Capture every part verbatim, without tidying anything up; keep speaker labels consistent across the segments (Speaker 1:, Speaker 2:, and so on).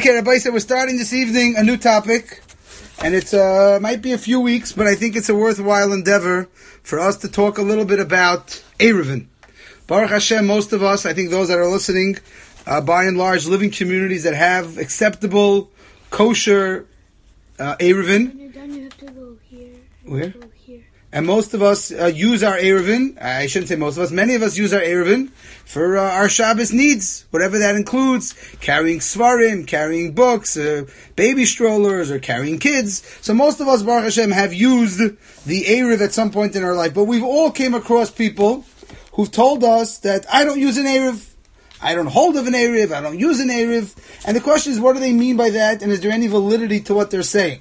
Speaker 1: Okay, Rabbi said we're starting this evening a new topic, and it's uh, might be a few weeks, but I think it's a worthwhile endeavor for us to talk a little bit about Eruvin. Baruch Hashem, most of us, I think those that are listening, uh, by and large, live in communities that have acceptable, kosher uh, Eruvin.
Speaker 2: When you're done, you have to go here.
Speaker 1: Where?
Speaker 2: Go here.
Speaker 1: And most of us uh, use our Eruvin. I shouldn't say most of us. Many of us use our Eruvin for uh, our Shabbos needs, whatever that includes. Carrying svarim, carrying books, uh, baby strollers, or carrying kids. So most of us, Baruch Hashem, have used the Eruv at some point in our life. But we've all came across people who've told us that I don't use an Eruv. I don't hold of an Eruv. I don't use an Eruv. And the question is, what do they mean by that? And is there any validity to what they're saying?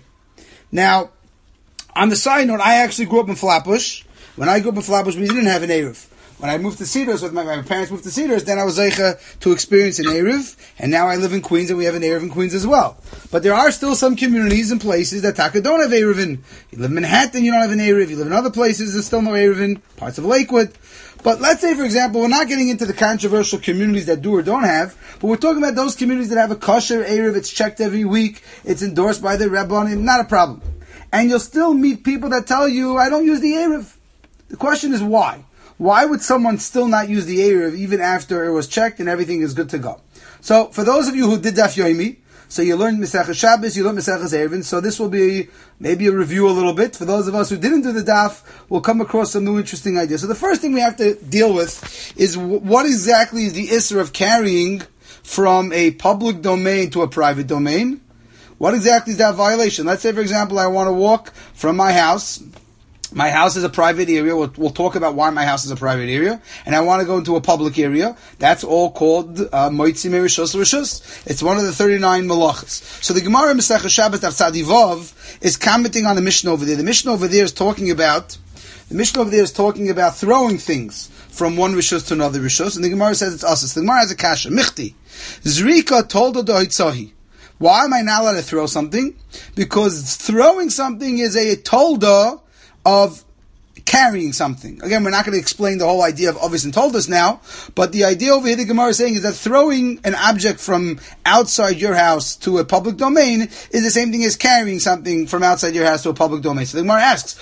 Speaker 1: Now, on the side note, I actually grew up in Flatbush. When I grew up in Flatbush, we didn't have an Eruv. When I moved to Cedars, with my, my parents moved to Cedars, then I was zeicha to experience an Eruv, and now I live in Queens, and we have an Eruv in Queens as well. But there are still some communities and places that Taka don't have Eruvin. You live in Manhattan, you don't have an Eruv. You live in other places, there's still no Eruvin. Parts of Lakewood. But let's say, for example, we're not getting into the controversial communities that do or don't have, but we're talking about those communities that have a kosher Eruv. It's checked every week. It's endorsed by the Rebbeinu. Not a problem. And you'll still meet people that tell you, I don't use the Eruv. The question is why? Why would someone still not use the Eruv even after it was checked and everything is good to go? So, for those of you who did Daf Yomi, so you learned Mesechus Shabbos, you learned Mesechus Eruvin, so this will be maybe a review a little bit. For those of us who didn't do the Daf, we'll come across some new interesting ideas. So the first thing we have to deal with is what exactly is the Isser of carrying from a public domain to a private domain? What exactly is that violation? Let's say, for example, I want to walk from my house. My house is a private area. We'll, we'll talk about why my house is a private area. And I want to go into a public area. That's all called Moitzi Merishos Rishos. It's one of the thirty-nine malachas. So the Gemara Mesechus Shabbos Daf Tzadi Vav is commenting on the Mishnah over there. The Mishnah over there is talking about, the Mishnah over there is talking about throwing things from one Rishos to another Rishos. And the Gemara says it's us. The Gemara has a kasha. Michti. Zrika tolda dohitzahi. Why am I not allowed to throw something? Because throwing something is a tolda of carrying something. Again, we're not going to explain the whole idea of obvious and toldas now, but the idea over here the Gemara is saying is that throwing an object from outside your house to a public domain is the same thing as carrying something from outside your house to a public domain. So the Gemara asks,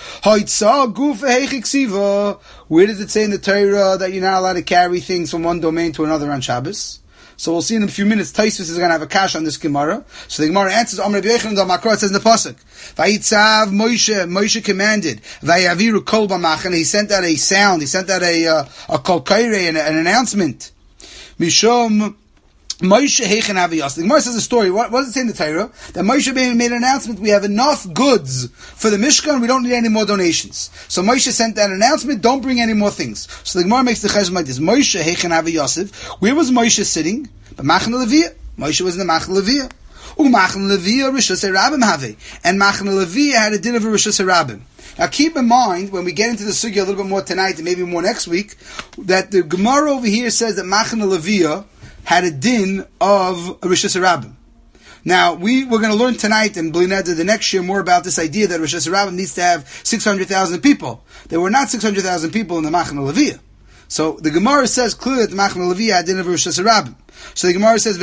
Speaker 1: where does it say in the Torah that you're not allowed to carry things from one domain to another on Shabbos? So we'll see in a few minutes. Taisvis is going to have a kash on this Gemara. So the Gemara answers, Amr Rabbi Yochanan, the Makar says in the pasuk, Vayitzav Moshe, Moshe commanded, Vayaviru kol b'machane. He sent out a sound. He sent out a uh, a kol kairei, an, an announcement. Mishom Moshe heichen aviyas. The Gemara says a story. What, what does it say in the Torah? That Moshe made an announcement. We have enough goods for the Mishkan. We don't need any more donations. So Moshe sent that announcement. Don't bring any more things. So the Gemara makes the chesed like this. Moshe heichen aviyasif. Where was Moshe sitting? But Machne Leviah. Moshe was in the Machne Leviah. Umachne Leviah Rishus Harabim have. And Machne Leviah had a din of a Rishus Harabim. Now keep in mind, when we get into the sugya a little bit more tonight and maybe more next week, that the Gemara over here says that Machne Leviah had a din of Rishus Harabim. Now, we, we're going to learn tonight and Blineda the next year more about this idea that Rishus Harabim needs to have six hundred thousand people. There were not six hundred thousand people in the Machne Leviah. So the Gemara says clearly that the Machne Leviah had a din of Rishus Harabim. So the Gemara says,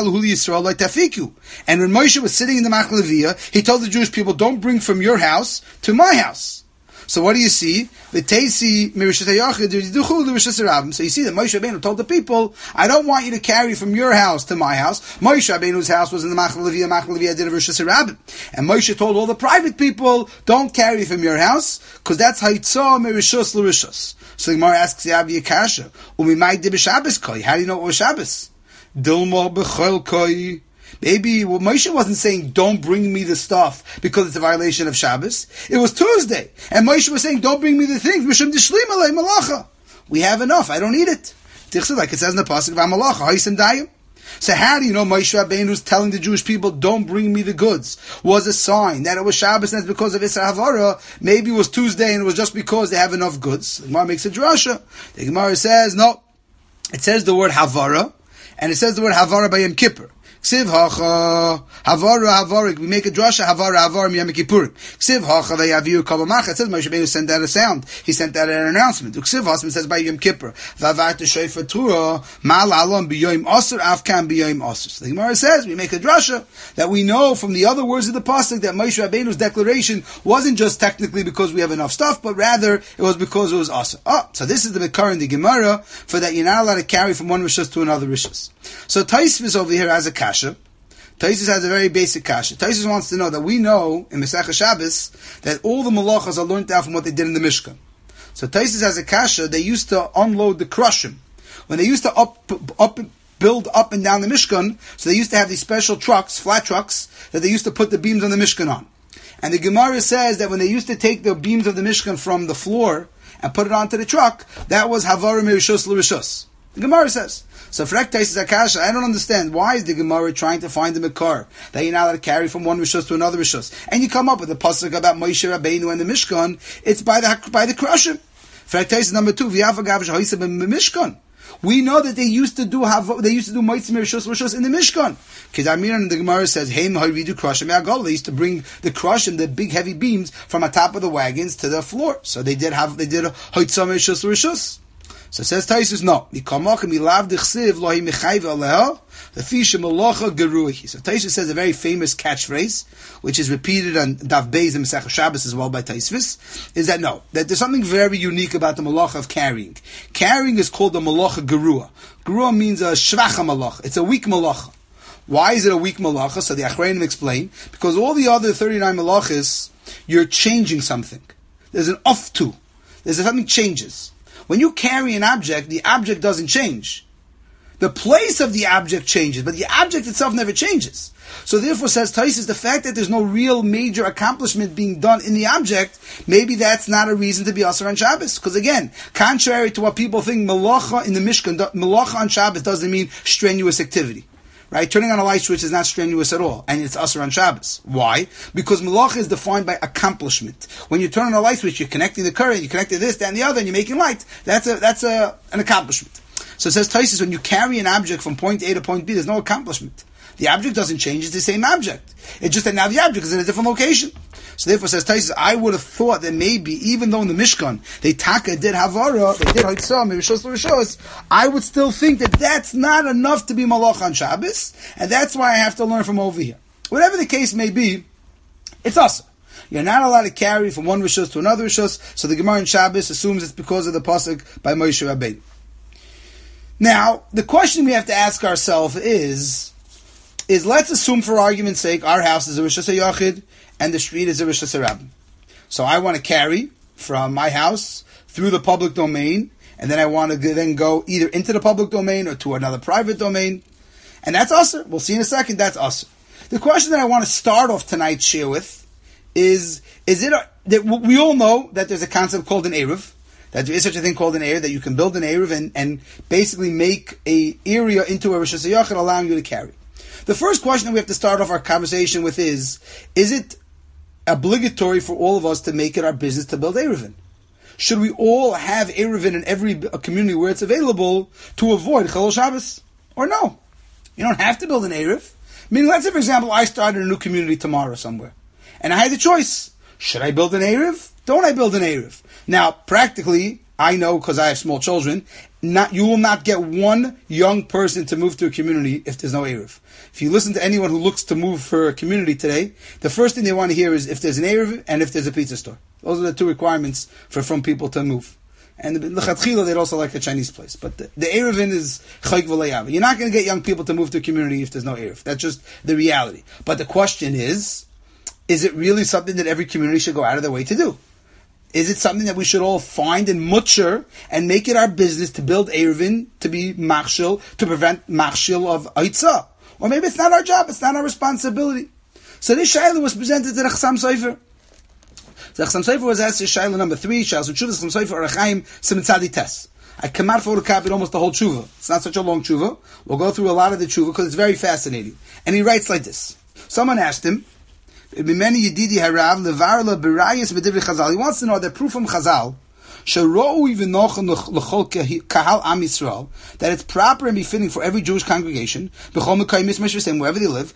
Speaker 1: and when Moshe was sitting in the Machne Leviah, he told the Jewish people, don't bring from your house to my house. So what do you see? So you see that Moshe Rabbeinu told the people, I don't want you to carry from your house to my house. Moshe Rabbeinu's house was in the Machne Leviah. Machne Leviah did a Rishus Harabim. And Moshe told all the private people, don't carry from your house, because that's Haitzah Merishus L'Rishus. So the Gemara asks Yavi Akasha, Umimai Di B'Shabbos Koi. How do you know it was Shabbos? Dilma B'Chol Koi. Maybe well, Moshe wasn't saying, don't bring me the stuff because it's a violation of Shabbos. It was Tuesday. And Moshe was saying, don't bring me the things. Mishum Dishlim Alei Malacha. We have enough. I don't need it. Like it says in the pasuk of Amalacha, Haisim Dayim. So how do you know Moshe Rabbeinu's telling the Jewish people, don't bring me the goods, was a sign that it was Shabbos and it's because of Isra Havara? Maybe it was Tuesday and it was just because they have enough goods. The Gemara makes a drasha. The Gemara says, no. It says the word Havara, and it says the word Havara by Yom Kippur. Ksiv hacha havara havarik. We make a drasha havara havar miyam kippurim. Ksiv hacha ve'yaviru kol b'macha. It says Moshe Rabbeinu sent out a sound. He sent out an announcement. Ksiv hasam says by Yom Kippur. V'avat shofar tura mal alon b'yoyim asur afkan b'yoyim asur. So the Gemara says we make a drasha that we know from the other words of the pasuk that Moshe Rabbeinu's declaration wasn't just technically because we have enough stuff, but rather it was because it was asur. Oh, so this is the Bekar in the Gemara for that you're not allowed to carry from one rishus to another rishus. So Taisvis over here has a kasha. Taisvis has a very basic kasha. Taisvis wants to know that we know in Masechah Shabbos that all the malachas are learned out from what they did in the Mishkan. So Taisvis has a kasha. They used to unload the krushim when they used to up up build up and down the Mishkan. So they used to have these special trucks, flat trucks, that they used to put the beams on the Mishkan on. And the Gemara says that when they used to take the beams of the Mishkan from the floor and put it onto the truck, that was havara mirishus l'rishus. The Gemara says. So for Ektais Akasha, I don't understand. Why is the Gemara trying to find the Makar that you're not allowed to carry from one Rishus to another Rishus? And you come up with a pasuk about Moshe Rabbeinu and the Mishkan. It's by the by the Krushim. For Ektais number two, V'yavagav Shahoisab Mishkan. We know that they used to do have they used to do Moitzim Rishus Rishus in the Mishkan. Kedamir and the Gemara says, Hey Maharidu Krushim Yagol. They used to bring the Krushim, the big heavy beams, from the top of the wagons to the floor. So they did have they did a Hoitzam Rishus Rishus. So it says Taisus, no. The So Taisus says a very famous catchphrase, which is repeated on Daf Beis and Masechah Shabbos as well by Taisus, is that no, that there's something very unique about the malacha of carrying. Carrying is called the malacha gerua. Gerua means a shvacha malacha. It's a weak malacha. Why is it a weak malacha? So the Achrayim explain, because all the other thirty-nine malachas, you're changing something. There's an off to. There's something changes. When you carry an object, the object doesn't change. The place of the object changes, but the object itself never changes. So therefore, says Taisus, the fact that there's no real major accomplishment being done in the object, maybe that's not a reason to be Asur on Shabbos. Because again, contrary to what people think, Malacha in the Mishkan, Malacha on Shabbos doesn't mean strenuous activity. Right? Turning on a light switch is not strenuous at all, and it's Asur on Shabbos. Why? Because Malacha is defined by accomplishment. When you turn on a light switch, you're connecting the current, you're connecting this, that, and the other, and you're making light. That's a that's a an accomplishment. So it says Taisus, when you carry an object from point A to point B, there's no accomplishment. The object doesn't change, it's the same object. It's just that now the object is in a different location. So therefore says Taisus, I would have thought that maybe, even though in the Mishkan, they taka did Havara, they did Hoitzah, Rishos Rishos, I would still think that that's not enough to be Malach on Shabbos, and that's why I have to learn from over here. Whatever the case may be, it's Asur. You're not allowed to carry from one Rishos to another Rishos, so the Gemara in Shabbos assumes it's because of the pasuk by Moshe Rabbeinu. Now, the question we have to ask ourselves is, is let's assume for argument's sake, our house is a Rishos HaYachid, and the street is a Rishos HaRabim. So I want to carry from my house through the public domain, and then I want to then go either into the public domain or to another private domain. And that's Asur. We'll see in a second, that's Asur. The question that I want to start off tonight's share with is, is it, a, that we all know that there's a concept called an Eruv, that there is such a thing called an Eruv, that you can build an Eruv and, and basically make a area into a Rishos HaYachid, allowing you to carry. The first question that we have to start off our conversation with is, is it obligatory for all of us to make it our business to build Eruvin? Should we all have Eruvin in every community where it's available to avoid Chalol Shabbos? Or no? You don't have to build an Eruv. I mean, let's say, for example, I started a new community tomorrow somewhere, and I had the choice. Should I build an Eruv? Don't I build an Eruv? Now, practically, I know, because I have small children, not you will not get one young person to move to a community if there's no Eruv. If you listen to anyone who looks to move for a community today, the first thing they want to hear is if there's an Eruv and if there's a pizza store. Those are the two requirements for from people to move. And the L'chatchila, they'd also like the Chinese place. But the, the Eruvin is Chayk V'Layava. You're not going to get young people to move to a community if there's no Eruv. That's just the reality. But the question is, is it really something that every community should go out of their way to do? Is it something that we should all find and mutcher and make it our business to build Eruvin, to be machshil, to prevent machshil of Aitzah? Or maybe it's not our job, it's not our responsibility. So this Shaila was presented to the Chassam Sofer. The Chassam Sofer was asked to Shaila number three, Shaila Tshuva, Chassam Sofer, Arachaim, Simetzadi Tes. I cannot photocopy almost the whole Tshuva. It's not such a long Tshuva. We'll go through a lot of the Tshuva because it's very fascinating. And he writes like this. Someone asked him, he wants to know the proof from Chazal that it's proper and befitting for every Jewish congregation, wherever they live,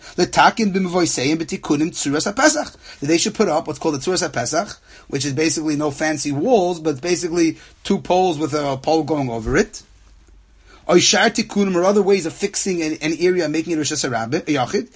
Speaker 1: that they should put up what's called the Tzuras HaPesach, which is basically no fancy walls, but basically two poles with a pole going over it. Or other ways of fixing an, an area and making it Rosh Hashanah Yachid.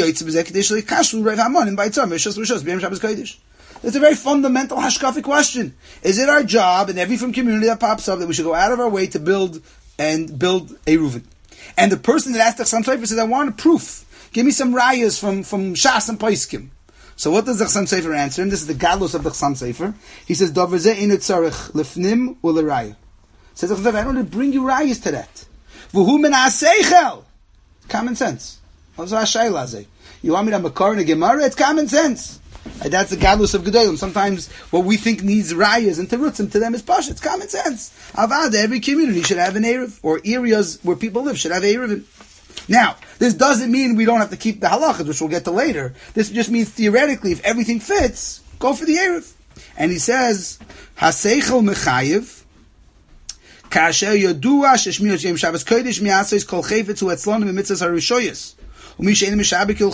Speaker 1: It's a very fundamental hashkafic question. Is it our job in every from community that pops up that we should go out of our way to build and build a Reuven? And the person that asked the Chassam Sofer says, I want a proof. Give me some rayas from, from Shas and Paiskim. So what does the Chassam Sofer answer? And this is the gadlus of the Chassam Sofer. He says, Davar zeh inu tzarich lefnim u'leraya. Says, I don't want to bring you rayas to that. V'hu min ha'seichel. Common sense. You want me to makar in a Gemara? It's common sense. And that's the gadlus of Gedolim. Sometimes what we think needs rayas and terutzim to them is pasha. It's common sense. Avada, every community should have an Erev, or areas where people live should have Erevin. Now, this doesn't mean we don't have to keep the halachas, which we'll get to later. This just means theoretically, if everything fits, go for the Erev. And he says, Haseichel mechayev, kasher yodua sheshmiyos yom Shabbos kodesh mi'asos kol chayfetz hu etzlonu b'mitzvos harushoyos. Says the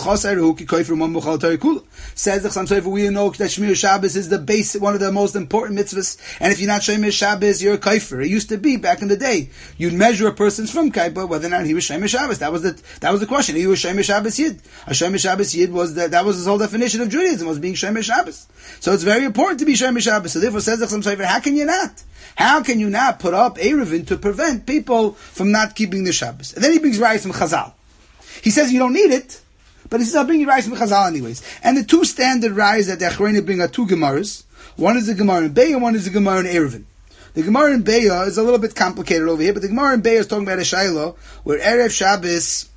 Speaker 1: Chassam Sofer, we know that Shmir Shabbos is the base, one of the most important mitzvahs, and if you're not Shemir Shabbos, you're a kaifer. It used to be back in the day. You'd measure a person's from kaifer whether or not he was Shemir Shabbos. That was the that was the question. He was Shemir Shabbos Yid. A Shemir Shabbos Yid was the, that was his whole definition of Judaism, was being Shemir Shabbos. So it's very important to be Shemir Shabbos. So therefore, says the Chassam Sofer, how can you not? How can you not put up Erevin to prevent people from not keeping the Shabbos? And then he brings Rayas from Chazal. He says you don't need it, but he says I'll bring you Rayas from Chazal anyways. And the two standard Rayas that the Achrayim bring are two Gemaras. One is the Gemara in Beya, one is the Gemara in Erevin. The Gemara in Beya is a little bit complicated over here, but the Gemara in Beya is talking about a Shaila where Erev Shabbos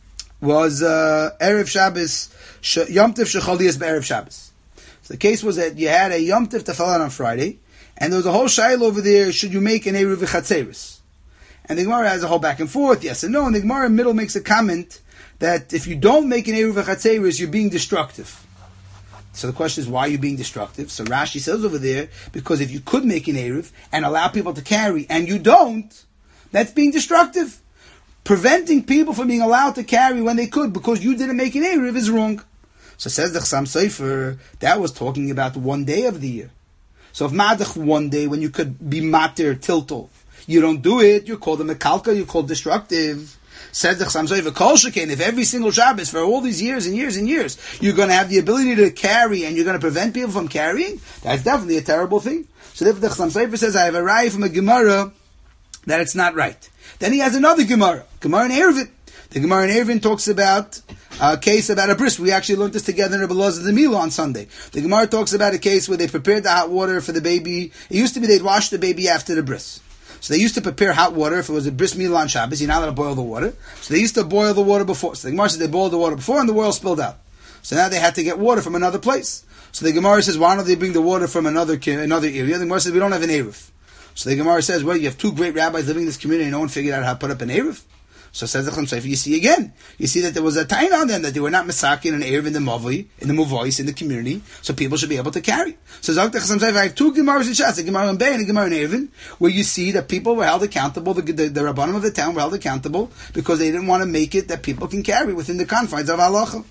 Speaker 1: was uh, Erev Shabbos Yom Tov Shecholias be'Erev Shabbos. So the case was that you had a Yom Tov that fell out on Friday, and there was a whole Shaila over there. Should you make an Erev Chatzeris? And the Gemara has a whole back and forth, yes and no. And the Gemara in the middle makes a comment that if you don't make an Eruv Chatzeris, you're being destructive. So the question is, why are you being destructive? So Rashi says over there, because if you could make an Eruv and allow people to carry, and you don't, that's being destructive. Preventing people from being allowed to carry when they could, because you didn't make an Eruv, is wrong. So says the Chassam Sofer, that was talking about one day of the year. So if Madach one day, when you could be Matir, Tiltol, you don't do it, you're called a Mekalka, you're called destructive. Says the Chassam Sofer, Kol Sheken, if every single Shabbos for all these years and years and years you're going to have the ability to carry and you're going to prevent people from carrying, that's definitely a terrible thing. So therefore the Chassam Sofer says, I have a raya from a Gemara that it's not right. Then he has another Gemara, Gemara in Erevin. The Gemara in Erevin talks about a case about a bris. We actually learned this together in Rebbe Elazar the Mila on Sunday. The Gemara talks about a case where they prepared the hot water for the baby. It used to be they'd wash the baby after the bris. So they used to prepare hot water. If it was a bris milah on Shabbos, you're not allowed to boil the water. So they used to boil the water before. So the Gemara said they boiled the water before and the oil spilled out. So now they had to get water from another place. So the Gemara says, why don't they bring the water from another another area? The Gemara says, we don't have an Eruv. So the Gemara says, well, you have two great rabbis living in this community and no one figured out how to put up an Eruv. So says the Chassam Sofer, you see again, you see that there was a time on them that they were not masakin and Erev in the Mavoi, in the Mavois, in the community, so people should be able to carry. So Zok the Chassam Sofer, I have two Gemaras in Shas, a Gemara in Bey and a Gemara in Erevin, where you see that people were held accountable, the, the, the Rabbanim of the town were held accountable, because they didn't want to make it that people can carry within the confines of halacha.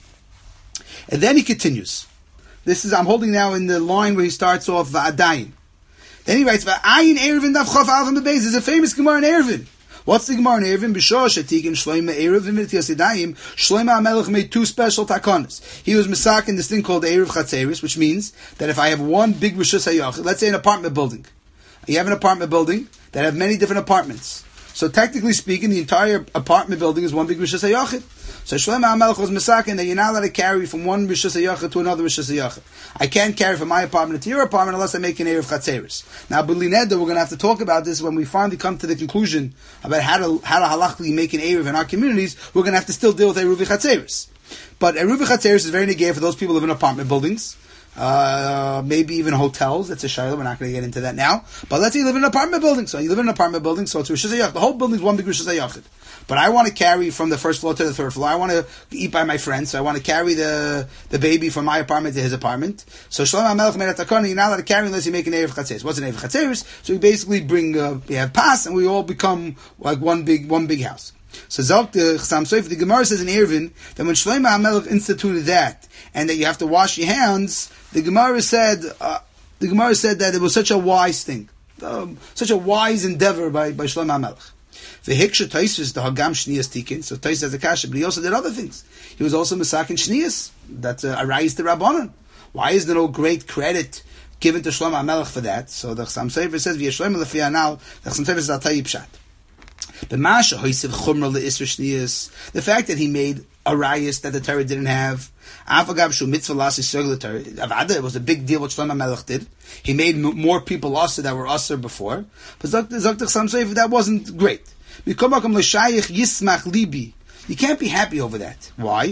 Speaker 1: And then he continues. This is, I'm holding now in the line where he starts off, Va'adayin. Then he writes, Va'ayin Erevin daf chof al from the base. There's a famous Gemara in Erevin. What's the Gemara in Erevin? B'shor shetik and Shloima Erev and Mitzvah Yadayim. Shloima HaMelech made two special takonas. He was misak in this thing called Erev Chatzeris, which means that if I have one big Rishus HaYachid, let's say an apartment building. You have an apartment building that have many different apartments. So technically speaking, the entire apartment building is one big Rishus HaYachid. So Shlomo HaMelech was misakin that you're not allowed to carry from one Rishus HaYachid to another Rishus HaYachid. I can't carry from my apartment to your apartment unless I make an Erev Chatzeris. Now, B'li Neder, we're going to have to talk about this when we finally come to the conclusion about how to how to halachically make an Erev in our communities. We're going to have to still deal with Erev Chatzeris. But Erev Chatzeris is very negay for those people who live in apartment buildings. uh, maybe even hotels. That's a shayla. We're not going to get into that now. But let's say you live in an apartment building. So you live in an apartment building, so it's Rosh Hashanah. The whole building is one big Rosh Hashanah. But I want to carry from the first floor to the third floor. I want to eat by my friends. So I want to carry the the baby from my apartment to his apartment. So Shlomo HaMelech made a takana. You're not allowed to carry unless you make an Erev Chatzeris. What's an Erev Chatzeris? So we basically bring, uh, we have pass, and we all become like one big one big house. So Zalk the Chassam Sofer, the Gemara says in Eruvin that when Shlomo HaMelech instituted that, and that you have to wash your hands, the Gemara said uh, the Gemara said that it was such a wise thing, um, such a wise endeavor by by Shlomo HaMelech. The Hiksha Taisus, the Hagam Shnias Tikin, so Taisus has a kasha, but he also did other things. He was also Masakin Shnias, that uh, arise the Rabbanon. Why is there no great credit given to Shlomo HaMelech for that? So the Chassam Sofer says, V'yeh Shlomo Lefi Anal, the Chassam Sofer says, Al Tayyib Pshat. The fact that he made a rayas that the Torah didn't have, it was a big deal what Shlomo HaMelech did. He made more people usher that were usher before. But that wasn't great. You can't be happy over that. Why?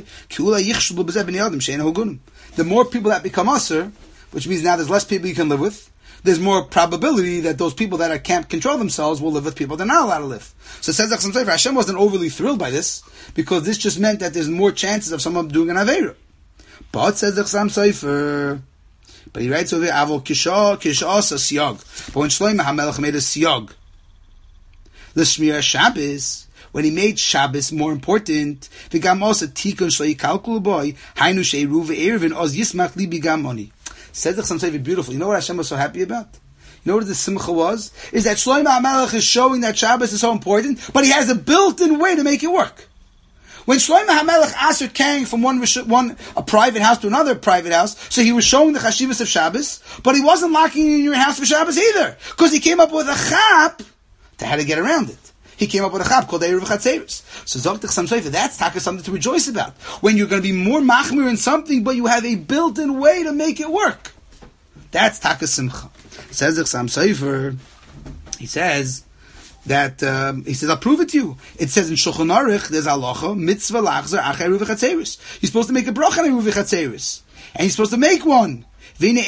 Speaker 1: The more people that become usher, which means now there's less people you can live with, there's more probability that those people that are, can't control themselves will live with people they're not allowed to live. So it says Chassam Sofer, Hashem wasn't overly thrilled by this, because this just meant that there's more chances of someone doing an Aveira. But says Chassam Sofer, but he writes over here, Avol Kisha, Kisha Asa Siyag. But when Shlomo HaMelech made a Siyag, the Shmir Shabbos, when he made Shabbos more important, V'gam Asa Tikon Shloi Kalkul Boy, Hainu Sheiru Ve'ervin, Oz Yismach Li B'gam Oni. Says the Chassam Sofer beautiful. You know what Hashem was so happy about? You know what the simcha was? Is that Shlomo HaMelech is showing that Shabbos is so important, but he has a built-in way to make it work. When Shlomo HaMelech asked carrying from one, one a private house to another private house, so he was showing the chashivas of Shabbos, but he wasn't locking you in your house for Shabbos either, because he came up with a chap to how to get around it. He came up with a chap called Erev Chatzeris. So Zok the Chassam Sofer, that's taka something to rejoice about. When you're going to be more machmir in something, but you have a built-in way to make it work. That's taka simcha. Says the Chassam Sofer, he says that, um, he says, I'll prove it to you. It says in Shulchan Aruch, there's halacha, mitzvah lachzer achar Erev Chatzeris. You're supposed to make a bracha on Erev Chatzeris. And you're supposed to make one. What's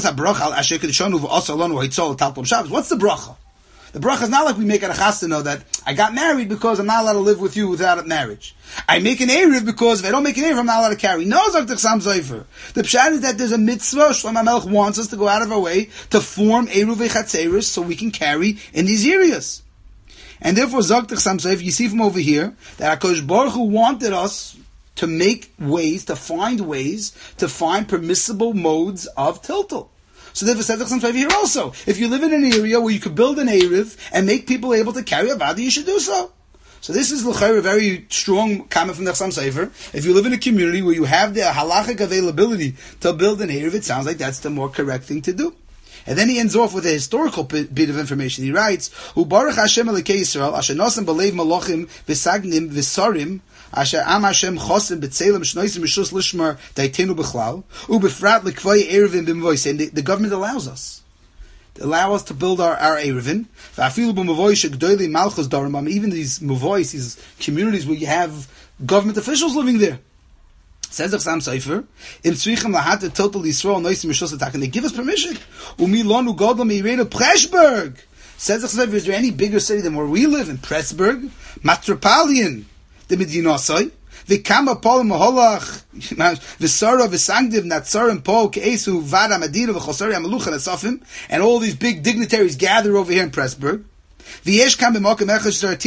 Speaker 1: the bracha? The bracha is not like we make at a chas to know that I got married because I'm not allowed to live with you without a marriage. I make an Erev because if I don't make an Erev, I'm not allowed to carry. No, Zok the Chassam Sofer. The pshat is that there's a mitzvah. Shlomo HaMelech wants us to go out of our way to form Erev Chatzeris so we can carry in these areas. And therefore, Zok the Chassam Sofer, you see from over here that HaKadosh Baruch Hu wanted us to make ways, to find ways, to find permissible modes of tiltul. So therefore, says the Chassam Sofer here also, if you live in an area where you could build an Erev and make people able to carry avada, you should do so. So this is l'chayr a very strong comment from the Chassam Sofer. If you live in a community where you have the halachic availability to build an Erev, it sounds like that's the more correct thing to do. And then he ends off with a historical bit, bit of information. He writes, "Hu baruch Hashem Elokei Yisrael, asher nosem b'leiv malachim v'sagnim v'sarim, asher am Hashem chosim b'tzelem shnoisim b'shus lishmar daitenu b'chlal, u'befrat l'kvay erevin b'mvois." And the, the government allows us. They allow us to build our, our erevin. V'afilu b'mvois shegdoili malchus darim. Even these mvois, these communities where you have government officials living there. Says the Chassam Sofer, "Im tzrichem lahat total Yisrael noisim mishus attack," and they give us permission. Umi lonu godla meirenu Pressburg. Says the Chassam Sofer, is there any bigger city than where we live in Pressburg? Matropolian, the Medinasai. V'kama pol maholach v'sara v'sangdiv natzarim pol ke'esu vada medina v'chosari amaluch and asafim, and all these big dignitaries gather over here in Pressburg. And there's one part of the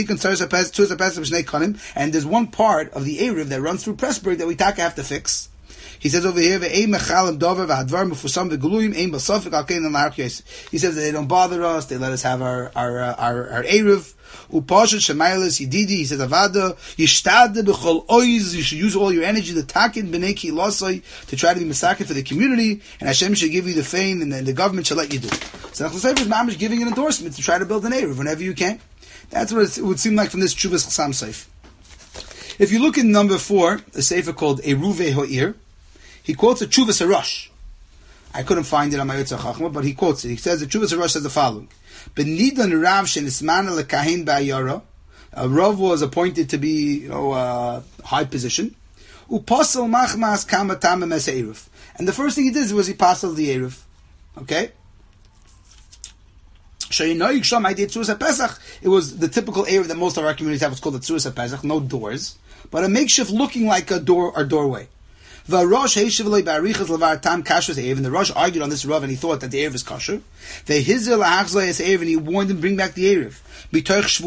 Speaker 1: Erev that runs through Pressburg that we taka have to fix. He says over here, he says that they don't bother us, they let us have our our uh, our, our Erev. He says avada yishtad b'chol oiz. You should use all your energy to takin b'nei kilosai to try to be masakin for the community, and Hashem should give you the fame, and then the government should let you do it. So Nachman is mamish giving an endorsement to try to build an Erev whenever you can. That's what it would seem like from this Tshuvas Chassam Sofer. If you look in number four, a sefer called Eruve Ho'ir, he quotes a Tshuvas Harosh. I couldn't find it on my Yotzei Chachma, but he quotes it. He says the Tshuvas Harosh says the following: "Benidan Rav shenismana lekahin ba'ayara." A Rav was appointed to be, you know, a high position. Uposel machmas kama tamim es eruv. And the first thing he did was he passed the eruv. Okay. It was the typical eruv that most of our communities have. It's called the tzuras pesach, no doors, but a makeshift looking like a door or doorway. The Rosh and the Rosh argued on this Rav, and he thought that the eruv is kosher. And he warned him, bring back the eruv. You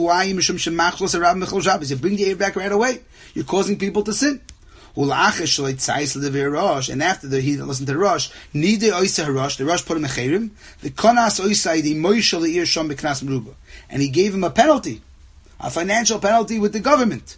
Speaker 1: bring the eruv back right away. You're causing people to sin. And after the, he listened to the Rosh, the Rosh put him a cherim. And he gave him a penalty, a financial penalty with the government.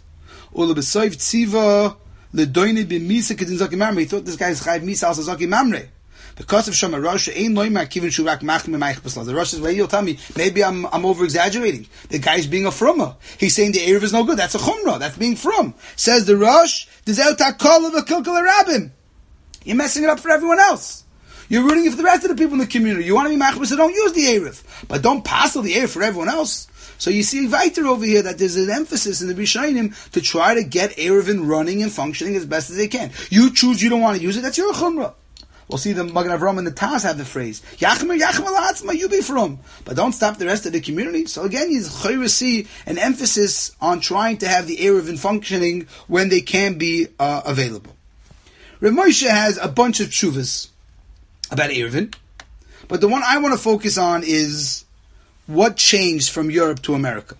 Speaker 1: He thought this guy's chayv misa al zaki mamre. Because of Shama Rosh, ain't loymar kivin shurak machme ma'ich b'slav. The Rosh says, well, you'll tell me, maybe I'm I'm over exaggerating. The guy's being a frumma. He's saying the eruv is no good. That's a chumrah. That's being frum. Says the Rosh, there's el takol of a kilkal rabbim. You're messing it up for everyone else. You're ruining it for the rest of the people in the community. You want to be machbes, so don't use the eruv, but don't pass the eruv for everyone else. So you see weiter over here that there's an emphasis in the Rishonim to try to get Eruvin running and functioning as best as they can. You choose you don't want to use it, that's your chumrah. We'll see the Magen Avraham and the Taz have the phrase, Yachmer, Yachmer la'atzma, you be from. But don't stop the rest of the community. So again, you see an emphasis on trying to have the Eruvin functioning when they can be uh, available. Rav Moshe has a bunch of tshuvas about Eruvin, but the one I want to focus on is what changed from Europe to America.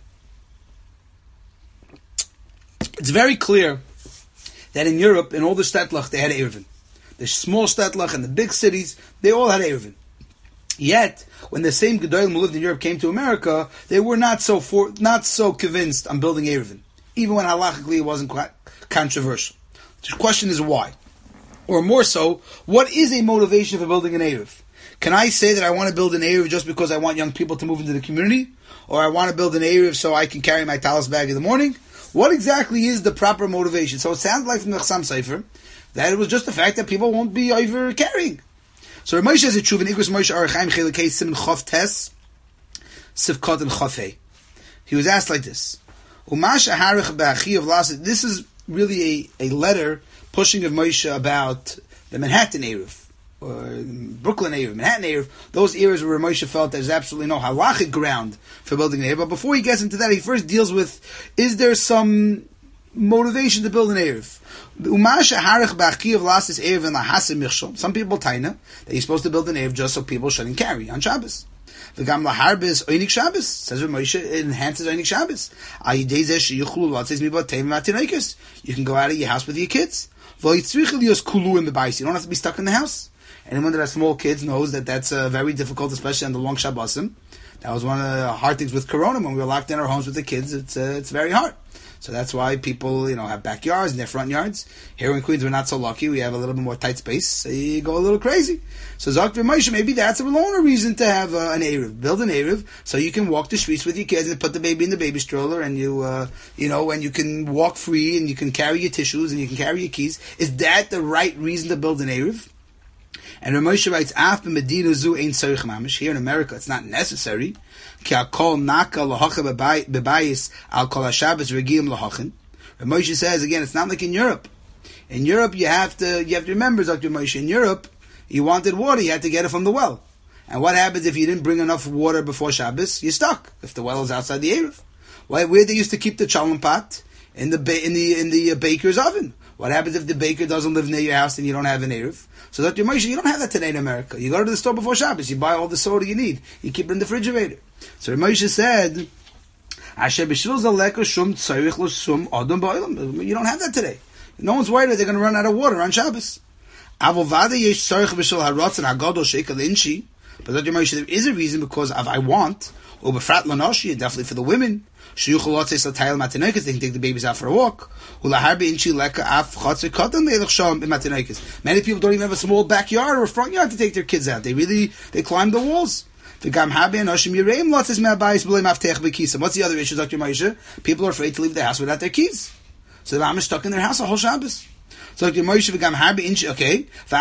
Speaker 1: It's very clear that in Europe, in all the shtetlach, they had Eruvin. The small shtetlach and the big cities, they all had Eruvin. Yet, when the same Gedolim who lived in Europe came to America, they were not so for, not so convinced on building Eruvin, even when halachically it wasn't quite controversial. The question is why? Or more so, what is a motivation for building an Eruv? Can I say that I want to build an Eruv just because I want young people to move into the community? Or I want to build an Eruv so I can carry my talis bag in the morning? What exactly is the proper motivation? So it sounds like from the Chassam Sefer that it was just the fact that people won't be over carrying. So Moshe has a tshuva in Igros Moshe Arachaim Chelekei Siman Chof Tes Sivkot and Chofei. He was asked like this: Umash Aharich Ba'achi of Lasid. This is really a, a letter pushing of Moshe about the Manhattan Eruv, or Brooklyn Eruv, Manhattan Eruv, those areas where Moshe felt there's absolutely no halachic ground for building an Eruv. But before he gets into that, he first deals with, is there some motivation to build an Eruv? Some people taina that you're supposed to build an Eruv just so people shouldn't carry on Shabbos. The Gam Laharbis Oinik Shabbos says Moshe enhances Oinik Shabbos. You can go out of your house with your kids. You don't have to be stuck in the house. Anyone that has small kids knows that that's uh, very difficult, especially on the long Shabbosim. That was one of the hard things with Corona. When we were locked in our homes with the kids, it's uh, it's very hard. So that's why people, you know, have backyards and their front yards. Here in Queens, we're not so lucky. We have a little bit more tight space, so you go a little crazy. So Zakir Moshe, maybe that's a loner reason to have uh, an Eruv. Build an Eruv so you can walk the streets with your kids and put the baby in the baby stroller, and you, uh, you know, and you can walk free and you can carry your tissues and you can carry your keys. Is that the right reason to build an Eruv? And Rav Moshe writes, Af b'Medina zu ein tzarich mamish. Here in America, it's not necessary. Ki akol naka lahacha b'bayis al kol haShabbos regiim lahachin. Rav Moshe says again, it's not like in Europe. In Europe, you have to you have to remember, Doctor Moshe. In Europe, you wanted water, you had to get it from the well. And what happens if you didn't bring enough water before Shabbos? You're stuck. If the well is outside the Eruv, why? Where they used to keep the challah pot in the ba- in the in the uh, baker's oven. What happens if the baker doesn't live near your house and you don't have an Eruv? So Doctor Moshe, you don't have that today in America. You go to the store before Shabbos, you buy all the soda you need, you keep it in the refrigerator. So Moshe said, you don't have that today. No one's worried that they're going to run out of water on Shabbos. But Doctor Moshe, there is a reason, because of I want, definitely for the women, they can take the babies out for a walk. Many people don't even have a small backyard or a front yard to take their kids out. They really, they climb the walls. What's the other issue, Doctor Moshe? People are afraid to leave the house without their keys. So the mom is stuck in their house a whole Shabbos. So Doctor Moshe, okay.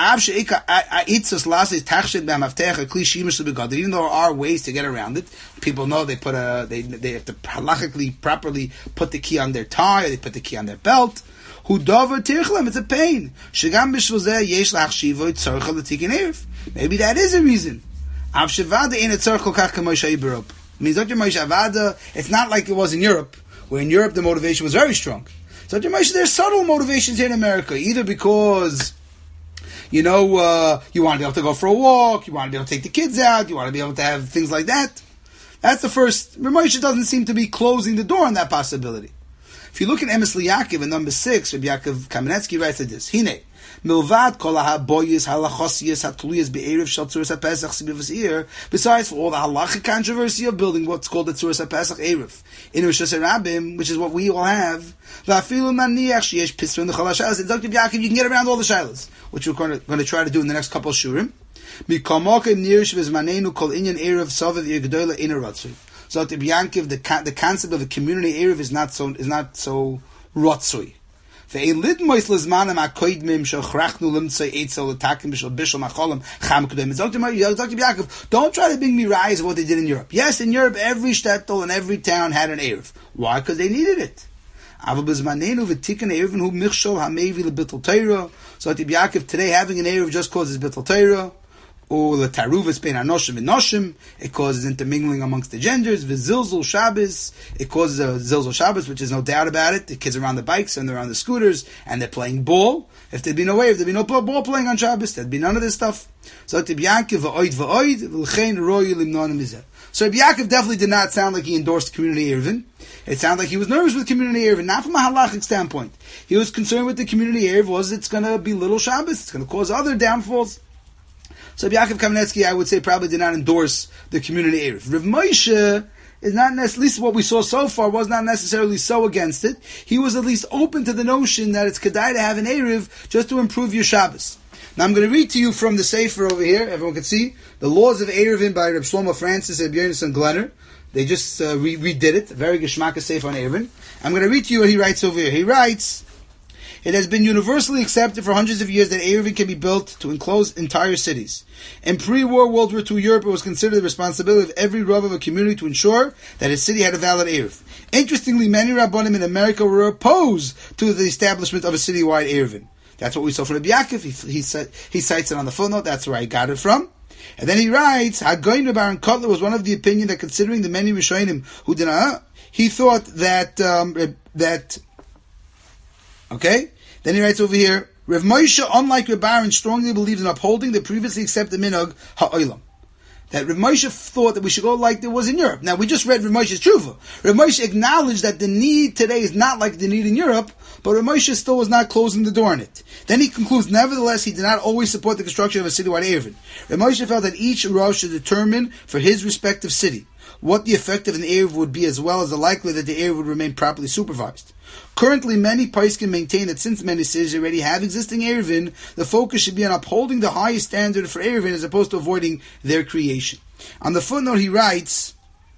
Speaker 1: Even though there are ways to get around it, people know they put a they they have to halachically properly put the key on their tie, or they put the key on their belt. Hu davar tirchlem, it's a pain. Shegam b'shvil zeh yesh lachshivo tzorcha l'tikin erev. Maybe that is a reason. Av shevada ein a tzorcha kach k'moshe Europe. Means Doctor Moshe Avada, it's not like it was in Europe, where in Europe the motivation was very strong. So Doctor Moshe, there's subtle motivations here in America, either because, you know, uh, you want to be able to go for a walk, you want to be able to take the kids out, you want to be able to have things like that. That's the first. Moshe doesn't seem to be closing the door on that possibility. If you look at Emes Liyakiv in number six, Rabbi Yaakov Kamenetsky writes like this: Hine milvad kol haboyis halachosiyas hatluyas be'erev shel tzuras haPesach sibivas ir. Besides for all the halachic controversy of building what's called the tzuras haPesach erev in Rosh Hashanah, which is what we all have, va'afilu maniach sheyesh pisra in the chol hashaylos. It's Doctor Yaakov, you can get around all the shilos, which we're going to, going to try to do in the next couple of shurim. Mikomokim nirish v'zmanenu kol inyan erev sovev ir gedola ina ratzui. So to Biankiv, the the concept of a community erev is not so is not so rotzui. Don't try to bring me rise of what they did in Europe. Yes, in Europe, every shtetl and every town had an erev. Why? Because they needed it. So to Yaakov, today having an erev just causes bittul Torah. Or the taruvas bein anoshim and noshim, it causes intermingling amongst the genders. V'zilzul Shabbos, it causes a zilzul Shabbos, which is no doubt about it. The kids are on the bikes and they're on the scooters and they're playing ball. If there'd be no way, if there'd be no ball playing on Shabbos, there'd be none of this stuff. So Rabbi Yaakov v'oid v'oid v'lchein royu limnon mizeh. So Rabbi Yaakov definitely did not sound like he endorsed community eruvin. It sounded like he was nervous with community eruvin, not from a halachic standpoint. He was concerned with the community eruv was it's going to be little Shabbos, it's going to cause other downfalls. So Yaakov Kamenetsky, I would say, probably did not endorse the community eruv. Rav Moshe is not, at least what we saw so far, was not necessarily so against it. He was at least open to the notion that it's kedai to have an eruv just to improve your Shabbos. Now I'm going to read to you from the Sefer over here. Everyone can see the Laws of Eruvin by Reb Shlomo Francis and Yonason Glenner. They just uh, re- redid it. A very geschmack Sefer on Eruvin. I'm going to read to you what he writes over here. He writes, it has been universally accepted for hundreds of years that Eruvin can be built to enclose entire cities. In pre-war World War Two Europe, it was considered the responsibility of every Rav of a community to ensure that his city had a valid Eruv. Interestingly, many Rabbanim in America were opposed to the establishment of a citywide Eruvin. That's what we saw from Rabbi Yaakov. He, he, he cites it on the footnote. That's where I got it from. And then he writes, Hagoyin Baron Kotler was one of the opinion that considering the many Rishonim who did not, he thought that, um, that, okay? Then he writes over here, Rav Moshe, unlike Reb Aaron, strongly believes in upholding the previously accepted minhag ha'olam. That Rav Moshe thought that we should go like there was in Europe. Now, we just read Rav Moshe's tshuva. Rav Moshe acknowledged that the need today is not like the need in Europe, but Rav Moshe still was not closing the door on it. Then he concludes, nevertheless, he did not always support the construction of a citywide Eruvin. Rav Moshe felt that each Rav should determine for his respective city what the effect of an Eruv would be, as well as the likelihood that the Eruv would remain properly supervised. Currently, many poskim maintain that since many cities already have existing Eruvin, the focus should be on upholding the highest standard for Eruvin as opposed to avoiding their creation. On the footnote, he writes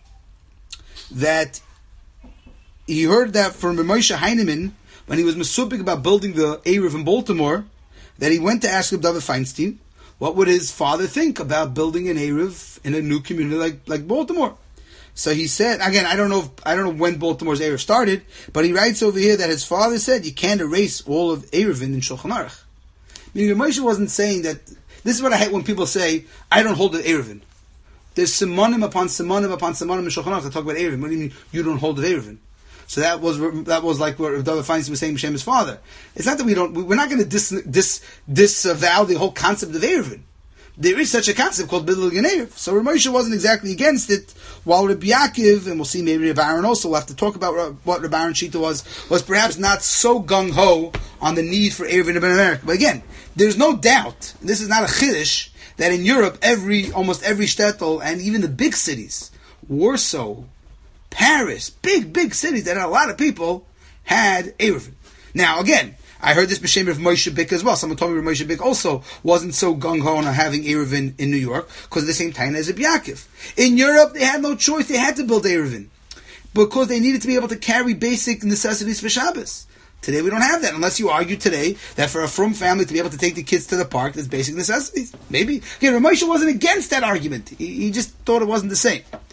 Speaker 1: that he heard that from Moshe Heinemann, when he was mesupik about building the Eruv in Baltimore, that he went to ask Reb David Feinstein, what would his father think about building an Eruv in a new community like, like Baltimore? So he said, again, I don't know if, I don't know when Baltimore's Eruv started, but he writes over here that his father said you can't erase all of Eruvin in Shulchan Aruch. Meaning Moshe wasn't saying that, this is what I hate when people say, I don't hold the Eruvin. There's simonim upon simonim upon simonim in Shulchan Aruch that talk about Eruvin. What do you mean you don't hold the Eruvin? So that was that was like what David Feinstein was saying B'Shem his father. It's not that we don't, we're not going to dis, dis, disavow the whole concept of Eruvin. There is such a concept called Bidl Genev. So Rav Moshe wasn't exactly against it, while Rabbi Yaakov, and we'll see maybe Rabbi Aaron also, we'll have to talk about what Rabbi Aaron Shita was, was perhaps not so gung-ho on the need for Eruvin in America. But again, there's no doubt, this is not a chiddush, that in Europe, every almost every shtetl, and even the big cities, Warsaw, Paris, big, big cities that had a lot of people, had Eruvin. Now again, I heard this b'shem of Moshe Bik as well. Someone told me Moshe Bik also wasn't so gung-ho on having Eruvin in New York because of the same time as Rabbi Yaakov. In Europe, they had no choice. They had to build Eruvin because they needed to be able to carry basic necessities for Shabbos. Today, we don't have that unless you argue today that for a frum family to be able to take the kids to the park, there's basic necessities. Maybe. Again, Rav Moshe wasn't against that argument. He, he just thought it wasn't the same.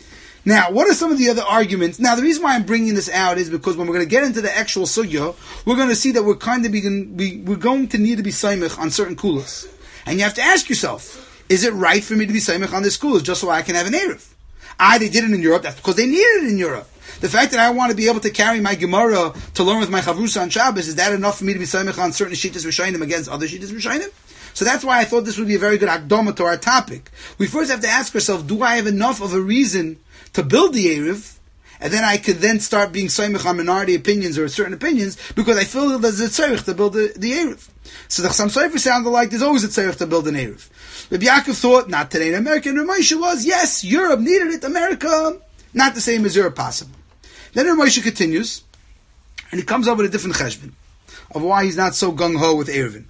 Speaker 1: Now, what are some of the other arguments? Now, the reason why I'm bringing this out is because when we're going to get into the actual sugya, we're going to see that we're kind of begin, we, we're going to need to be saimich on certain kulas. And you have to ask yourself, is it right for me to be saimich on this kulas just so I can have an Erev? Ah, they did it in Europe, that's because they needed it in Europe. The fact that I want to be able to carry my Gemara to learn with my Chavrusa on Shabbos, is that enough for me to be saimich on certain Shittas Rishayim against other Shittas Rishayim? So that's why I thought this would be a very good akdama to our topic. We first have to ask ourselves, do I have enough of a reason to build the Erev, and then I could then start being saimich on minority opinions or certain opinions, because I feel that there's a tzarich to build the, the Erev. So the Chassam Sofer sounded like there's always a tzarich to build an Erev. Rabbi Yaakov thought, not today in America, and Rav Moshe was, yes, Europe needed it, America, not the same as Europe possible. Then Rav Moshe continues, and he comes up with a different cheshbon of why he's not so gung-ho with Erevin.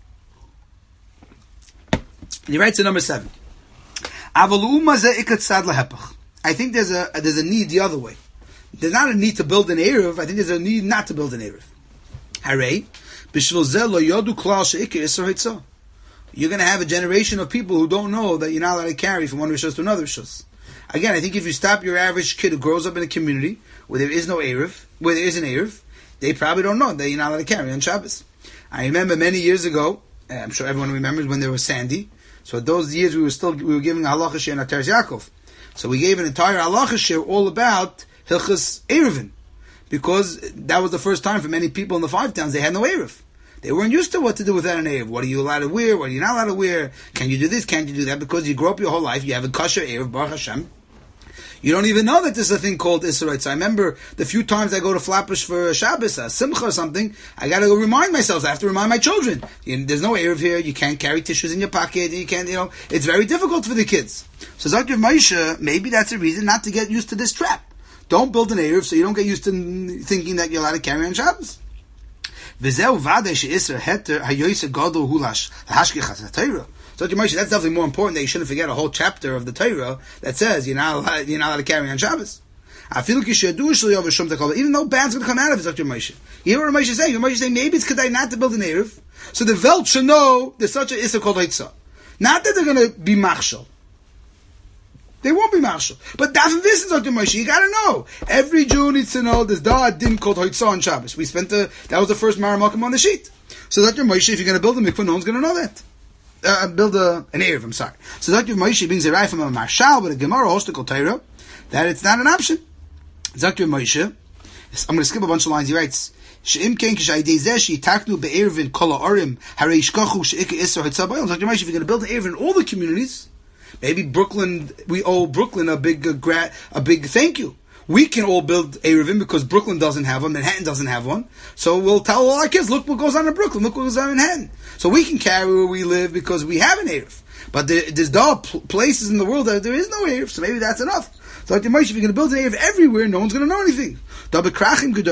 Speaker 1: And he writes in number seven, I think there's a there's a need the other way. There's not a need to build an Erev. I think there's a need not to build an Erev. Hooray! You're going to have a generation of people who don't know that you're not allowed to carry from one rishus to another rishus. Again, I think if you stop your average kid who grows up in a community where there is no Erev, where there is an Erev, they probably don't know that you're not allowed to carry on Shabbos. I remember many years ago, I'm sure everyone remembers when there was Sandy. So those years we were still we were giving a halacha shir in Ateres Yaakov. So we gave an entire halacha shir all about Hilchas Erevin, because that was the first time for many people in the five towns they had no Erev. They weren't used to what to do without an Erev. What are you allowed to wear? What are you not allowed to wear? Can you do this? Can't you do that? Because you grew up your whole life, you have a kosher Erev, Baruch Hashem. You don't even know that there's a thing called Israel. So I remember the few times I go to Flatbush for Shabbos, a Simcha or something, I got to go remind myself. I have to remind my children. You know, there's no Erev here. You can't carry tissues in your pocket. You can't, you know, it's very difficult for the kids. So Zakir Moshe, maybe that's a reason not to get used to this trap. Don't build an Erev so you don't get used to thinking that you're allowed to carry on Shabbos. So that's definitely more important that you shouldn't forget a whole chapter of the Torah that says you're not allowed, you're not allowed to carry on Shabbos. Even though bad's going to come out of it, Doctor Moshe. You hear what Moshe saying? Moshe saying maybe it's kedai not to build an Erev, so the Welt should know there's such a Issa called Hitzah. Not that they're going to be machshel. They won't be machshel. But that's this is Doctor Moshe. You got to know. Every Jew needs to know there's da din called Hitzah on Shabbos. We spent the that was the first Maramakim on the sheet. So Doctor Moshe, if you're going to build a mikvah, no one's going to know that. Uh, build a, an Erev, I'm sorry. So Zakir Moshe brings a right from a Marshal, but a Gemara Hostical Torah, that it's not an option. Zakir Moshe, I'm going to skip a bunch of lines, he writes, She'im ken k'shaydezesh yitaknu be'erevin kol ha'orim harei yishkachu she'ike isra hitzabayim. Zakir Moshe, if you're going to build an Erev in all the communities, maybe Brooklyn, we owe Brooklyn a big, uh, gra- a big thank you. We can all build Erevin because Brooklyn doesn't have one, Manhattan doesn't have one. So we'll tell all our kids, look what goes on in Brooklyn, look what goes on in Manhattan. So we can carry where we live because we have an Erev. But there, there's dog places in the world that there is no Erev, so maybe that's enough. So like the Moshe, if you're going to build an Erev everywhere, no one's going to know anything. Because in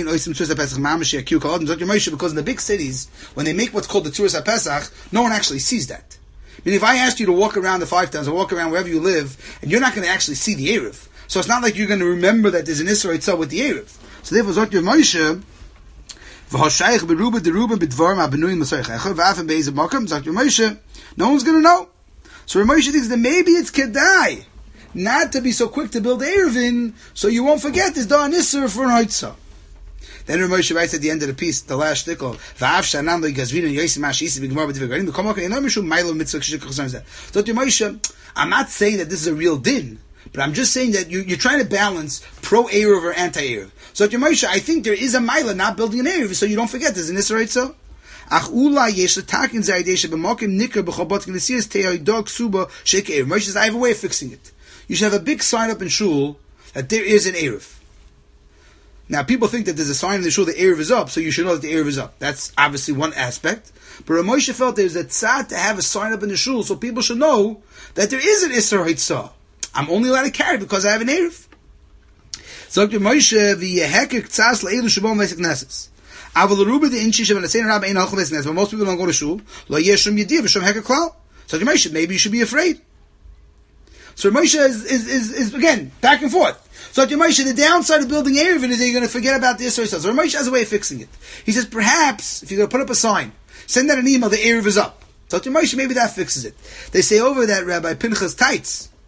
Speaker 1: the big cities, when they make what's called the Tzuras HaPesach, no one actually sees that. I mean, if I asked you to walk around the five towns or walk around wherever you live, and you're not going to actually see the Erev, so it's not like you're going to remember that there's an Isra Yitzah with the Erev. So therefore, Zot Moshe, v'hashayich beruba deruba b'dvarim ha'benuim l'soich echad v'afim be'ezeh makam, Zot Moshe, no one's going to know. So Moshe thinks that maybe it's kedai not to be so quick to build Erevin, so you won't forget this da Isra for an Yitzah. Then Rav Moshe writes at the end of the piece, the last shtickle, v'av shanam lo yigazvinu yosim mashisi b'gemar b'divrei garim b'kol makam eno mishum ma'ilo mitzvah k'shik chazon zeh. Zot Moshe, I'm not saying that this is a real din, but I'm just saying that you, you're trying to balance pro-Erev or anti-Erev. So, Moshe, I think there is a Maila not building an Erev, so you don't forget there's an Israel so. Ach ula yesh l'takin zaydesh b'mokim nikar b'chobot k'nesiyas te'ay dog suba shek Erev. Moshe says, I have a way of fixing it. You should have a big sign up in shul that there is an Erev. Now, people think that there's a sign in the shul that Erev is up, so you should know that the Erev is up. That's obviously one aspect. But Rav Moshe felt there's a tzad to have a sign up in the shul, so people should know that there is an Israel Hitzah. I'm only allowed to carry because I have an Erev. So Moshe v'yehekek tzas le'elu shabom v'esek neses. Aval l'ruba the inchi shavan asein rabba ein halchom v'esek neses. But most people don't go to shul. Lo yeshum yediyah v'shom hekek klal. So Moshe, maybe you should be afraid. So Moshe is, is, is, is again, back and forth. So Moshe, the downside of building Erevin is that you're going to forget about the Yisrael. So Moshe has a way of fixing it. He says, perhaps, if you're going to put up a sign, send out an email, the Erev is up. So Moshe, maybe that fixes it. They say over that Rabbi Pinchas Teitz,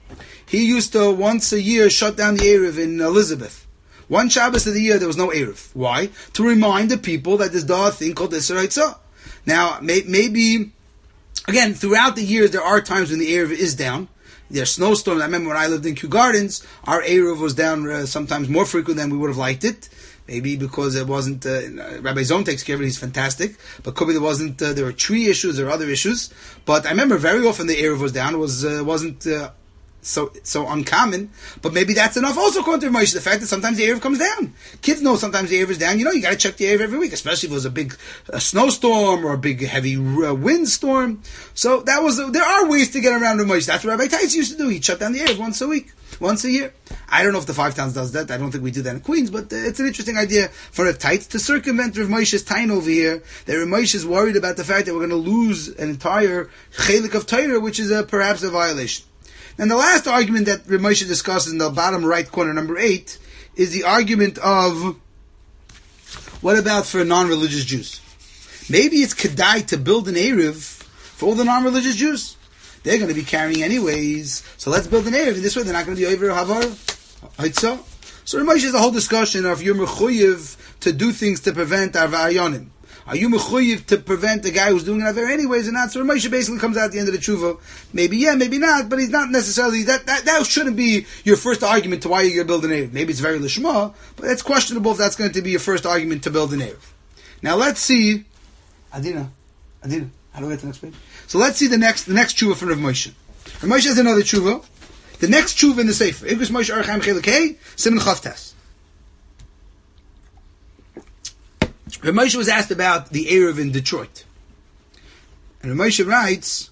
Speaker 1: he used to once a year shut down the Erev in Elizabeth. One Shabbos of the year there was no Erev. Why? To remind the people that there's a thing called Isser Haitzah. Now, may, maybe, again, throughout the years there are times when the Erev is down. There's snowstorms. I remember when I lived in Kew Gardens, our Erev was down uh, sometimes more frequent than we would have liked it. Maybe because it wasn't, uh, Rabbi Zone takes care of it, he's fantastic. But could be there wasn't, uh, there were tree issues or other issues. But I remember very often the Erev was down. It was, uh, wasn't uh, so so uncommon. But maybe that's enough also according to Moshe, the fact that sometimes the Erev comes down. Kids know sometimes the Erev is down. You know, you got to check the Erev every week, especially if it was a big uh, snowstorm or a big heavy uh, windstorm. So that was, uh, there are ways to get around Moshe. That's what Rabbi Teitz used to do. He'd shut down the Erev once a week. Once a year. I don't know if the Five Towns does that. I don't think we do that in Queens, but uh, it's an interesting idea for a Teitz to circumvent Rav Moshe's Tain over here. That Rav Moshe is worried about the fact that we're going to lose an entire chelik of Torah, which is a, perhaps a violation. And the last argument that Rav Moshe discusses in the bottom right corner, number eight, is the argument of what about for non-religious Jews? Maybe it's kedai to build an Erev for all the non-religious Jews. They're going to be carrying anyways, so let's build an Erev. In this way, they're not going to be over Havar. Haitzah. So Rav Moshe has a whole discussion of you're mechuyev to do things to prevent Arvayonim. Are you mechuyev to prevent the guy who's doing an Aver anyways or not? So Rav Moshe basically comes out at the end of the tshuva. Maybe yeah, maybe not, but he's not necessarily, that that, that shouldn't be your first argument to why you're going to build an Erev. Maybe it's very lishma, but it's questionable if that's going to be your first argument to build an Erev. Now let's see, Adina, Adina, how do we get to the next page? So let's see the next the next tshuva from Rav Moshe. Rav Moshe has another tshuva. The next tshuva in the Sefer. Igros Moshe Archaim Chelik Hey, Siman Chavtes. Rav Moshe was asked about the Erev in Detroit. And Rav Moshe writes,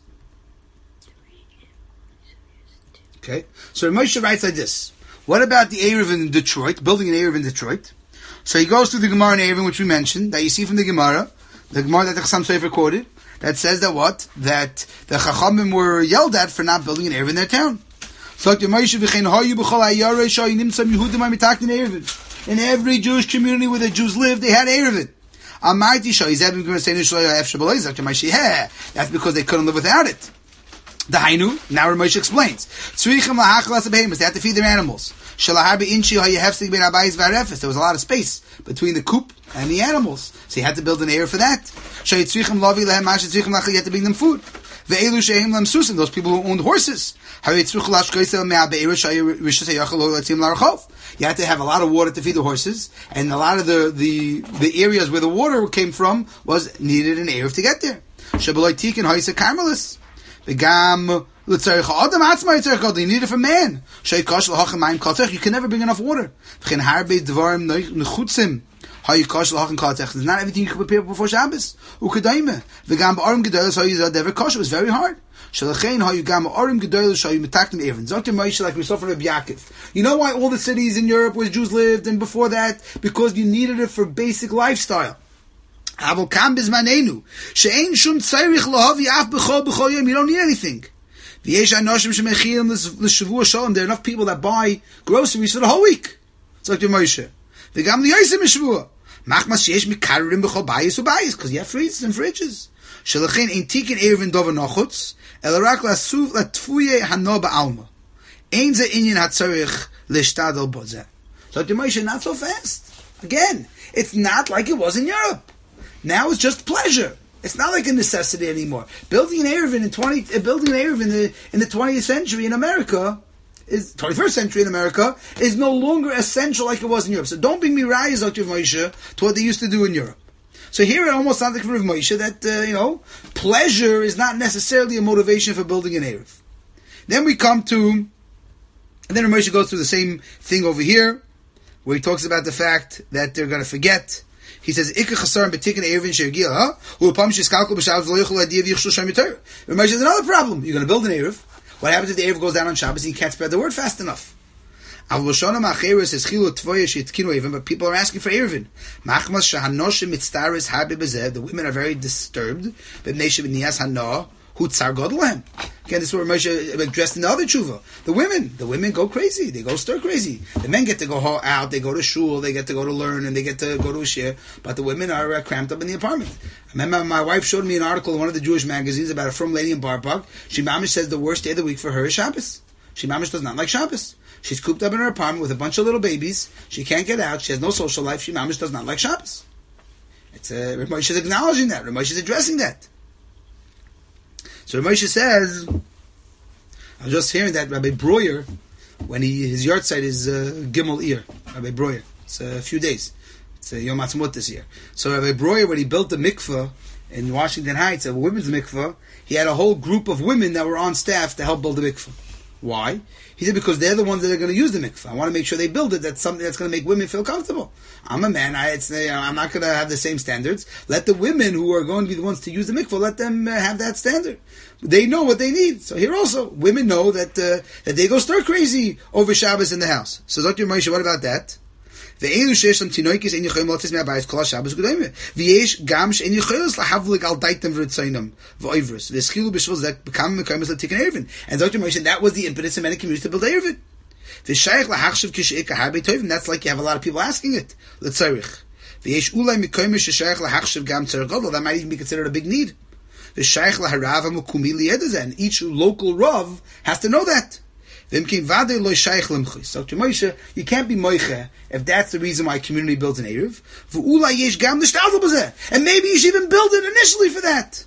Speaker 1: okay, so Rav Moshe writes like this. What about the Erev in Detroit, building an Erev in Detroit? So he goes through the Gemara in Erev, which we mentioned, that you see from the Gemara, the Gemara that the Chassam Sofer quoted, that says that what? That the Chachamim were yelled at for not building an Erev in their town. In every Jewish community where the Jews lived, they had Erevin. That's because they couldn't live without it. The Hainu, now Rav Moshe explains. They had to feed their animals. There was a lot of space between the coop and the animals. So you had to build an area for that. You had to bring them food. Those people who owned horses. You had to have a lot of water to feed the horses, and a lot of the, the, the areas where the water came from was needed an area to get there. V'gam l'tzarich ha'adam atzma yitzarich ha'adam. You need it for man. She'yikash l'hachem mayim kaltech. You can never bring enough water. V'chen harbe dvarim nechutzim. Ha'yikash l'hachem kaltech. There's not everything you can prepare before Shabbos. U'kedayme. V'gam ba'arim gedolos ha'yizad never kash. It was very hard. She'lechein ha'yugam ba'arim gedolos ha'yu metaktim even. Zokter Moshe, like we saw from Rabbi Yaakov. You know why all the cities in Europe where Jews lived and before that? Because you needed it for basic lifestyle. You don't need anything. There are enough people that buy groceries for the whole week. It's like the Moshe. Because you have freezers and fridges. So the Moshe, not so fast. Again, it's not like it was in Europe. Now it's just pleasure. It's not like a necessity anymore. Building an Erev in twenty, uh, building an Erev in the in the twentieth century in America is twenty-first century in America is no longer essential like it was in Europe. So don't bring me rayas out of Moshe to what they used to do in Europe. So here it almost sounds like from Rav Moshe that uh, you know pleasure is not necessarily a motivation for building an Erev. Then we come to, and then Rav Moshe goes through the same thing over here, where he talks about the fact that they're going to forget. He says, "Ikka chasar betikin erevin she'ergia, huh? U'apam she'skalko b'shabbos v'loyichol adiyav yichshul shem yitor." Remember, there's another problem. You're going to build an erev. What happens if the erev goes down on Shabbos and you can't spread the word fast enough? But people are asking for erevin. The women are very disturbed. Again, this is where Moshe addressed in the other tshuva. The women, the women go crazy. They go stir crazy. The men get to go out, they go to shul, they get to go to learn, and they get to go to a shir. But the women are uh, cramped up in the apartment. I remember my wife showed me an article in one of the Jewish magazines about a frum lady in Bar Park. She mamish says the worst day of the week for her is Shabbos. She mamish does not like Shabbos. She's cooped up in her apartment with a bunch of little babies. She can't get out. She has no social life. She mamish does not like Shabbos. It's uh, Rav Moshe is acknowledging that. Rav Moshe is addressing that. So Rav Moshe says, I was just hearing that Rabbi Breuer, when he his yard site is uh, Gimel Ear, Rabbi Breuer. It's a few days. It's uh, Yom Ha'atzmaut this year. So Rabbi Breuer, when he built the mikveh in Washington Heights, a women's mikveh, he had a whole group of women that were on staff to help build the mikveh. Why? He said, because they're the ones that are going to use the mikveh. I want to make sure they build it. That's something that's going to make women feel comfortable. I'm a man. I, it's, you know, I'm not going to have the same standards. Let the women who are going to be the ones to use the mikveh, let them uh, have that standard. They know what they need. So here also, women know that uh, that they go stir crazy over Shabbos in the house. So Doctor Moshe, what about that? ואלו שיש להם תינוקס אין יכולים לצאת מהבית כל השבס הקודמים. ויש גם שאין יכולים להבליג על דייתם ורצונם ואויברס. והשכילו בשביל זה בכמה מקומות לתיקון ערבן. And Doctor Moshe, that was the impetus in many communities to build ערבן. ושייך להחשב כשאי כהרבה טובים. That's like you have a lot of people asking it. לצורך. ויש אולי מקומות ששייך להחשב גם צורך גדול. That might even be considered a big need. ושייך להרב המקומי לידע זה. And each local rav has to know that. Doctor Moshe, you can't be moiche if that's the reason why a community builds an Erev. And maybe you should even build it initially for that.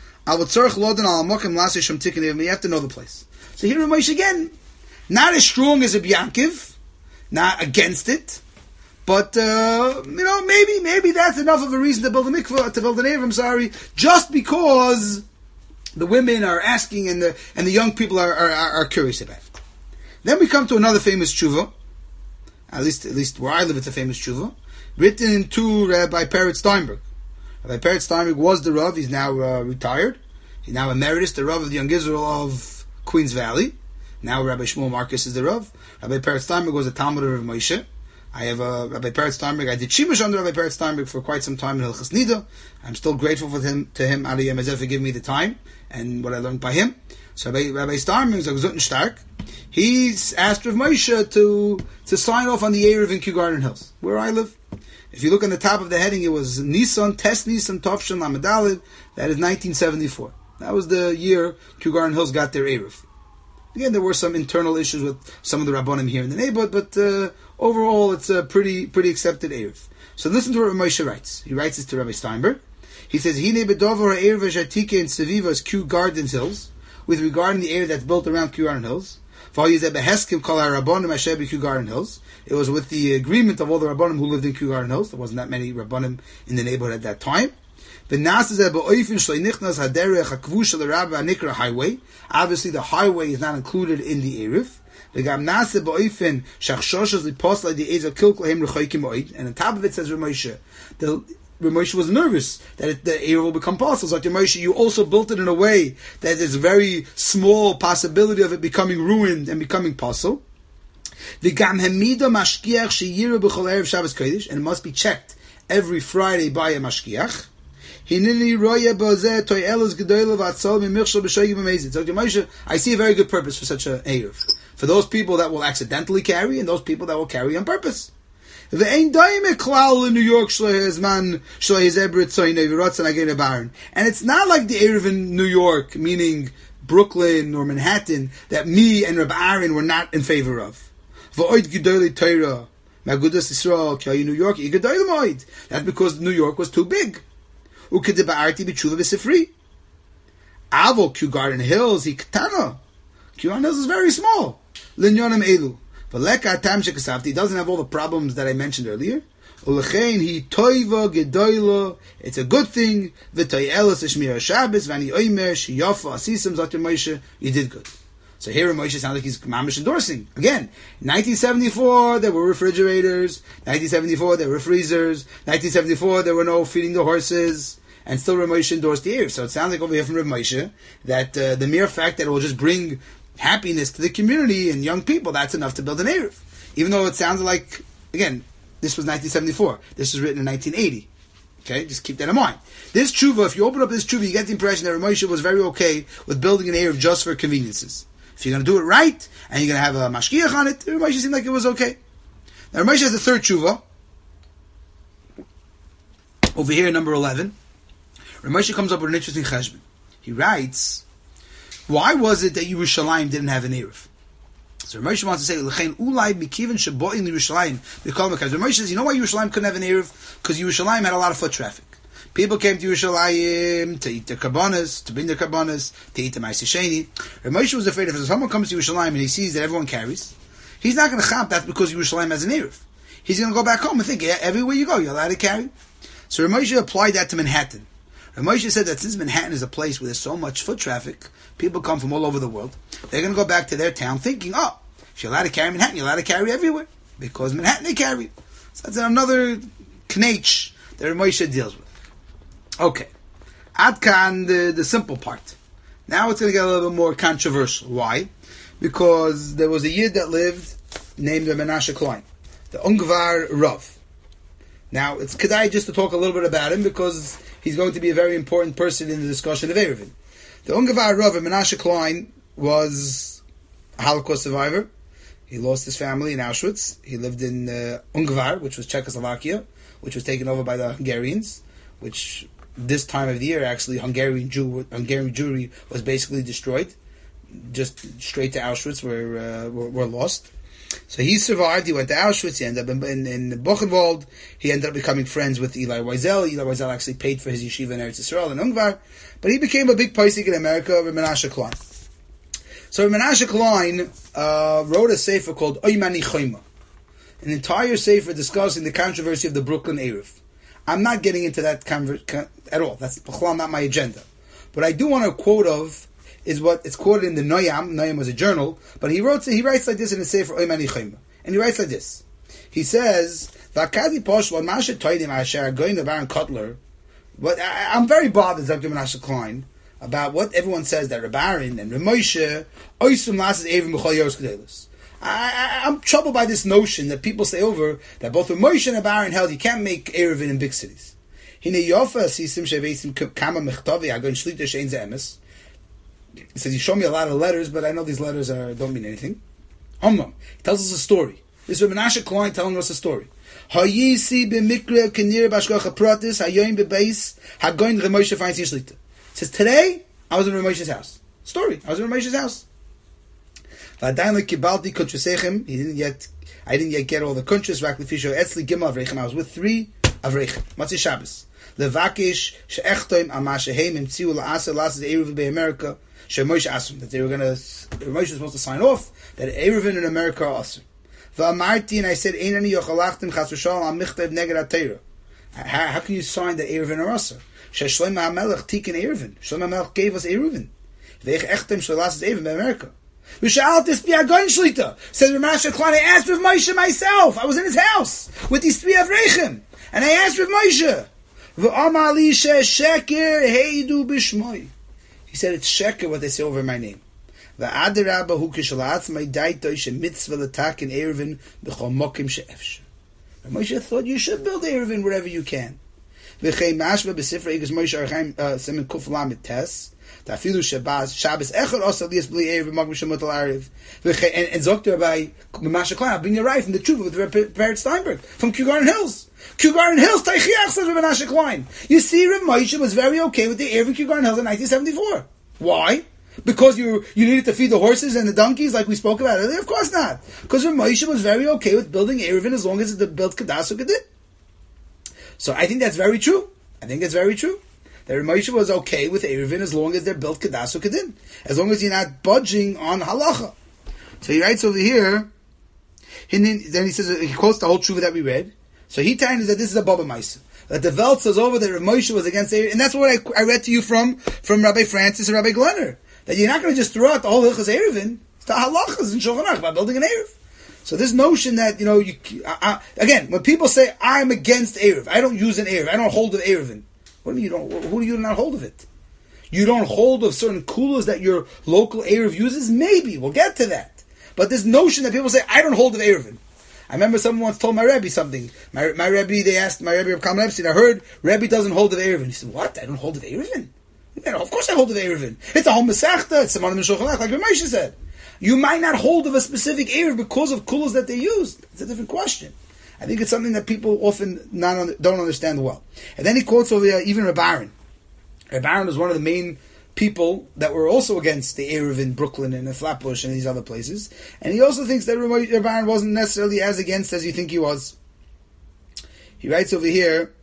Speaker 1: You have to know the place. So here Moshe again, not as strong as a Biankiv, not against it, but uh, you know, maybe maybe that's enough of a reason to build a mikveh, to build an Erev, I'm sorry, just because the women are asking and the and the young people are, are, are curious about it. Then we come to another famous tshuva, at least at least where I live, it's a famous tshuva, written to Rabbi Peretz Steinberg. Rabbi Peretz Steinberg was the Rav. He's now uh, retired. He's now emeritus, the Rav of the Young Israel of Queens Valley. Now Rabbi Shmuel Marcus is the Rav. Rabbi Peretz Steinberg was a Talmud of Rav Moshe. I have uh, Rabbi Peretz Steinberg. I did Shimush under Rabbi Peretz Steinberg for quite some time in Hilchas Nida. I'm still grateful for him to him. Adi Yemazeh for giving me the time and what I learned by him. So Rabbi, Rabbi Steinberg is a Gesundten Stark. He's asked Rav Moshe to to sign off on the Erev in Kew Garden Hills, where I live. If you look on the top of the heading, it was Nisan, Test Nisan, Tovshin, Lamed. That is nineteen seventy-four. That was the year Kew Garden Hills got their Erev. Again, there were some internal issues with some of the Rabbonim here in the neighborhood, but uh, overall, it's a pretty pretty accepted Erev. So listen to what Rav Moshe writes. He writes this to Rabbi Steinberg. He says, Hine bedover Erev Jatike in Sevivas Kew Garden Hills, with regard to the area that's built around Kew Garden Hills. It was with the agreement of all the Rabbonim who lived in Kew Garden Hills. There wasn't that many Rabbonim in the neighborhood at that time. Obviously, the highway is not included in the Erev. And on top of it says Rav Moshe, the Rav Moshe was nervous that it, the Erev will become possible. So, Rav Moshe, you also built it in a way that there's a very small possibility of it becoming ruined and becoming possible. And it must be checked every Friday by a mashkiach. So, Moshe, I see a very good purpose for such an Erev. For those people that will accidentally carry and those people that will carry on purpose. And it's not like the Erev in New York, meaning Brooklyn or Manhattan, that me and Reb Aaron were not in favor of. New York, that's because New York was too big. Avo Kew Garden Hills, Kew Garden Hills is very small. He doesn't have all the problems that I mentioned earlier. It's a good thing. You did good. So here Moshe sounds like he's mamish endorsing. Again, nineteen seventy-four there were refrigerators. nineteen seventy-four there were freezers. nineteen seventy-four there were no feeding the horses. And still Rav Moshe endorsed the Erev. So it sounds like over here from Rav Moshe that uh, the mere fact that it will just bring happiness to the community and young people, that's enough to build an Erev. Even though it sounds like, again, this was nineteen seventy-four. This was written in nineteen eighty. Okay, just keep that in mind. This tshuva, if you open up this tshuva, you get the impression that Rav Moshe was very okay with building an Erev just for conveniences. If you're going to do it right, and you're going to have a mashkiach on it, Rav Moshe seemed like it was okay. Now Rav Moshe has the third tshuva. Over here, number eleven. Rav Moshe comes up with an interesting cheshbon. He writes, why was it that Yerushalayim didn't have an Erev? So Moshe wants to say, L'chein ulai mikivin sheboin Yerushalayim. Moshe says, you know why Yerushalayim couldn't have an Erev? Because Yerushalayim had a lot of foot traffic. People came to Yerushalayim to eat their karbanas, to bring their karbanas, to eat the ma'aseh sheni. Moshe was afraid if someone comes to Yerushalayim and he sees that everyone carries, he's not going to chap that because Yerushalayim has an Erev. He's going to go back home and think, yeah, everywhere you go, you're allowed to carry. So Moshe applied that to Manhattan. Moshe said that since Manhattan is a place where there's so much foot traffic, people come from all over the world, they're going to go back to their town thinking, oh, if you're allowed to carry Manhattan, you're allowed to carry everywhere. Because Manhattan they carry. So that's another knetch that Moshe deals with. Okay. Adkan, the, the simple part. Now it's going to get a little bit more controversial. Why? Because there was a Yid that lived named Menashe Klein, the Ungvar Rav. Now, it's kedai just to talk a little bit about him because he's going to be a very important person in the discussion of Eruvin. The Ungvar Rav, Menashe Klein, was a Holocaust survivor. He lost his family in Auschwitz. He lived in uh, Ungvar, which was Czechoslovakia, which was taken over by the Hungarians, which this time of the year, actually, Hungarian Jew, Hungarian Jewry was basically destroyed, just straight to Auschwitz, where uh, were, were lost. So he survived. He went to Auschwitz. He ended up in, in, in Buchenwald. He ended up becoming friends with Eli Wiesel. Eli Wiesel actually paid for his yeshiva in Eretz Yisrael in Ungvar, but he became a big paisik in America of Menashe Klein. So Menashe Klein uh, wrote a sefer called Oymani Choyma, an entire sefer discussing the controversy of the Brooklyn Erev. I'm not getting into that conver- con- at all. That's not my agenda. But I do want to quote of is what it's quoted in the Noyam. Noyam was a journal, but he wrote he writes like this in a sefer Oymani Choyma, and he writes like this. He says, "Vakadi poshlo mashe toidim asher going to Baron Kotler." But I, I'm very bothered, Doctor Menashe Klein, about what everyone says that Rabbarin and Ramoshe oisum lasses evim b'chol yoros kedelos. I, I, I'm troubled by this notion that people say over that both Ramoshe and Rabbarin held you can't make Eruvin in big cities. Hine yofa sisim shevesim kama mechtavi agon shlita shein ze emes. He says, you show me a lot of letters, but I know these letters are don't mean anything. Omnam. He tells us a story. This is Menashe Klein telling us a story. Hayisi b'mikra kenir b'ashkocha pratis hayoim b'beis hagoin Ramoshe finds in shlita. He says, today, I was in Ramoshe's house. Story. I was in Ramoshe's house. He didn't yet, I didn't yet get all the kuntres. I was with three Avreichim. Matzah Shabbos. Levakish she'echtoim amashehem imtziu la'aseh la'aseh Eruvin be'America she'Moshe asum. That they were going to, Moshe was supposed to sign off that Eruvin in America are asum. V'amarti, and I said, Einani yochalachtim chas v'shalom amichtav neged ha'teira. How can you sign that Eruvin are asur? Shlomo HaMelech tiken Eruvin. Shlomo HaMelech gave us Eruvin. Veich echtem shalasis Eruvin be'America. V'sha'al tis bi agoin shlita. Says Menashe Klein, I asked with Moshe myself. I was in his house with these three Avreichim, and I asked with Moshe. V'amar li she'sheker heidu b'shmoi. He said it's sheker what they say over my name. V'adarabba hu kishala'atzmai daitoi she'mitzvah l'taken Eruvin b'chol mokim she'efsh. Moshe thought you should build Eruvin wherever you can. V'chei mashva b'sifra igos Moshe Archaim semen kuf lamed tes. Tafilu Shabbos Shabbos echad also lias b'li Erev magm shemot al Arev. And and Zokter by Menashe Klein, I'll bring you right from the Tshuva with Rebbe Barrett Steinberg from Kew Garden Hills. Kew Garden Hills Teichiach says Menashe Klein. You see, Reb Moshe was very okay with the Erev in Kew Garden Hills in nineteen seventy-four. Why? Because you you needed to feed the horses and the donkeys like we spoke about earlier? Of course not. Because Reb Moshe was very okay with building Eruvin as long as it built Kedas Ukadit. So I think that's very true. I think that's very true. That Moshe was okay with Eruvin as long as they're built Kedas Ukadin. As long as you're not budging on halacha. So he writes over here, and then, then he says, he quotes the whole tshuva that we read. So he tells us that this is a Baba Maisa. That the Velt says over that Moshe was against Eruvin. And that's what I, I read to you from, from Rabbi Francis and Rabbi Glenner. That you're not going to just throw out the whole Hilchas Eruvin. It's the halachas in Shulchan Aruch about building an Eruv. So this notion that, you know, you, I, I, again, when people say, I'm against Eruv, I don't use an Eruv, I don't hold of Eruvin. What do you don't? Who do you not hold of it? You don't hold of certain kulas that your local Eruv uses? Maybe. We'll get to that. But this notion that people say, I don't hold of Eruvin. I remember someone once told my Rebbe something. My, my Rebbe, they asked my Rebbe of Kalman Epstein, I heard Rebbe doesn't hold of Eruvin. He said, what? I don't hold of Eruvin? Yeah, of course I hold of Eruvin. It's a whole Masechta. It's someone in Shulchan Aruch, like Ramoshe said. You might not hold of a specific Eruv because of kulas that they used. It's a different question. I think it's something that people often not don't understand well. And then he quotes over there, even Rabbarin. Rabbarin was one of the main people that were also against the Erev in Brooklyn and in Flatbush and these other places. And he also thinks that Reb Aaron wasn't necessarily as against as you think he was. He writes over here,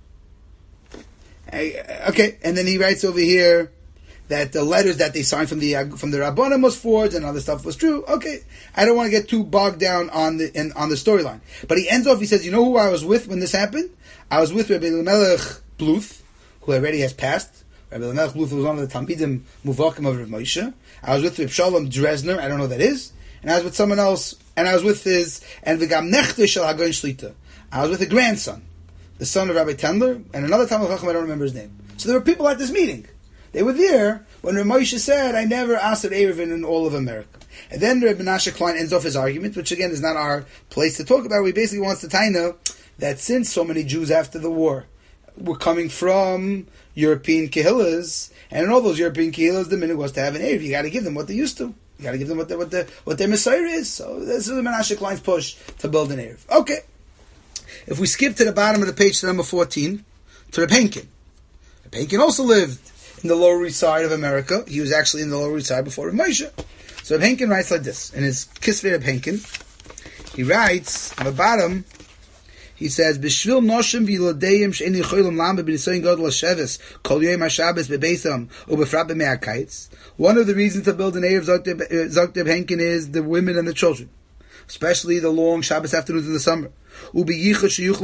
Speaker 1: okay, and then he writes over here that the letters that they signed from the from the Rabbanim was forged and other stuff was true. Okay, I don't want to get too bogged down on the in, on the storyline. But he ends off, he says, you know who I was with when this happened? I was with Rabbi Elimelech Bluth, who already has passed. Rabbi Elimelech Bluth was one of the Talmidim Muvakim of Rav Moshe. I was with Reb Shalom Dresner, I don't know who that is. And I was with someone else, and I was with his, and V'gam Nechte Shel HaGoyin Shlita. I was with a grandson, the son of Rabbi Tendler, and another Talmid Chacham, I don't remember his name. So there were people at this meeting. They were there when Rav Moshe said, I never asked Erevin in all of America. And then Reb Menashe Klein ends off his argument, which again is not our place to talk about. He basically wants to taina that since so many Jews after the war were coming from European kehillas, and in all those European kehillas, the minute was to have an Erev. You got to give them what they used to. You got to give them what the, what the, what their Messiah is. So this is the Menashe Klein's push to build an Erev. Okay. If we skip to the bottom of the page to number fourteen, to Reb Henkin. Reb Henkin also lived in the Lower East Side of America. He was actually in the Lower East Side before Reb Moshe. So Reb Henkin writes like this. In his Kisvei Reb Henkin, he writes, on the bottom, he says, B'shvil noshim v'yilodeim she'en yicholim lambe b'nisoyin godel hasheves kol yom HaShabbos bebeisam u'befrat b'mei HaKaitz. One of the reasons to build an Erev, Zok Reb Henkin, is the women and the children, especially the long Shabbos afternoons in the summer. At least give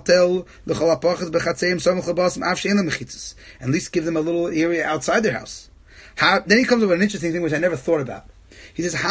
Speaker 1: them a little area outside their house. How, then he comes up with an interesting thing which I never thought about. He says,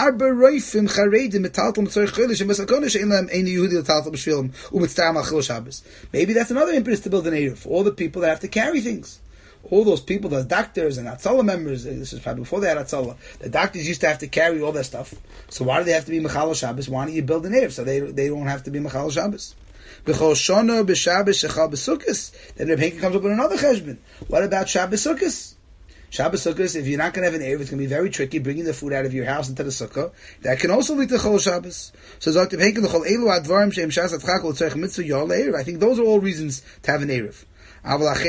Speaker 1: maybe that's another impetus to build an Erev for all the people that have to carry things. All those people, the doctors and Hatzalah members, this is probably before they had Hatzalah, the doctors used to have to carry all that stuff. So why do they have to be Mechal Shabbos? Why don't you build an Erev so they they don't have to be Mechal Shabbos? B'chol Shana b'Shabbos shechal b'Sukkos. Then Reb Henkin comes up with another cheshbon. What about Shabbos Sukkos? Shabbos Sukkos, if you're not going to have an Erev, it's going to be very tricky bringing the food out of your house into the Sukkah. That can also lead to Chol Shabbos. So Zok Reb Henkin, l'chol elu advarim she'em shas atchak l'tzorech mitzvah yol Erev. I think those are all reasons to have an Erev. Fine. So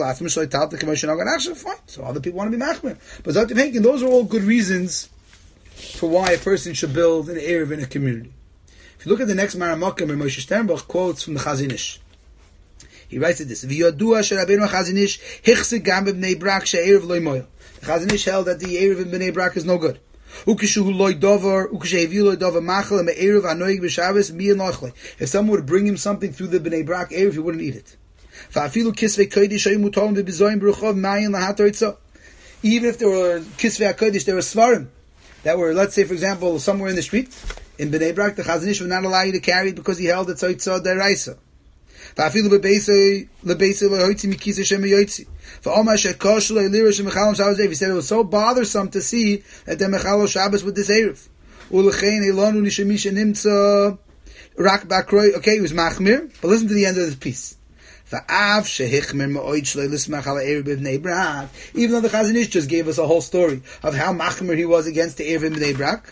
Speaker 1: other people want to be machmir. But Zok Reb Henkin, those are all good reasons for why a person should build an Erev in a community. If you look at the next Maramakim, where Moshe Sternbach quotes from the Chazon Ish. He writes it this: "V'yodua she'Rabbeinu Chazon Ish hichsig gam b'Bnei Brak she'erev loy moil." The Chazon Ish held that the Erev in Bnei Brak is no good. Ukishu loy dover, ukisheviu loy dover machal and Erev anoig b'Shabbos mi enochle. If someone would bring him something through the Bnei Brak Erev, he wouldn't eat it. Fa'afilu kisvei kodesh hayu mutolim b'bizoyim b'ruchov mayin lahatoritzo. Even if there were kisvei kodesh, there were svarim that were, let's say, for example, somewhere in the street in Bnei Brak, the Chazon Ish would not allow you to carry it because he held it tzotzo deraisa. Fa'afilu bebeisei lebeisei lehoitzi mikisa shemayoitzi. Fa'omar shekoshu le'lira shemechalom Shabbos Erev. He said it was so bothersome to see that they're mechalom Shabbos with this Erev. Ulechein elonu nishamisha nimtza rak bakroi. Okay, he was machmir, but listen to the end of this piece. Even though the Chazon Ish just gave us a whole story of how machmir he was against the Erev in Bnei Brak,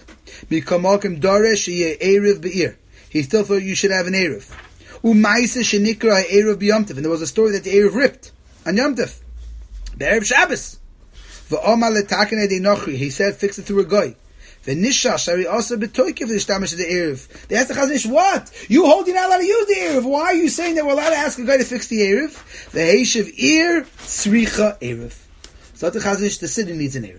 Speaker 1: he still thought you should have an Erev. And there was a story that the Erev ripped on Yom Tov, the Erev Shabbos. He said, fix it through a guy. They asked the Chazon Ish, what? You hold you're not allowed to use the Erev. Why are you saying that we're allowed to ask a guy to fix the Erev? The Heishiv Ir Tzricha Erev. So the Chazon Ish, the city needs an Erev.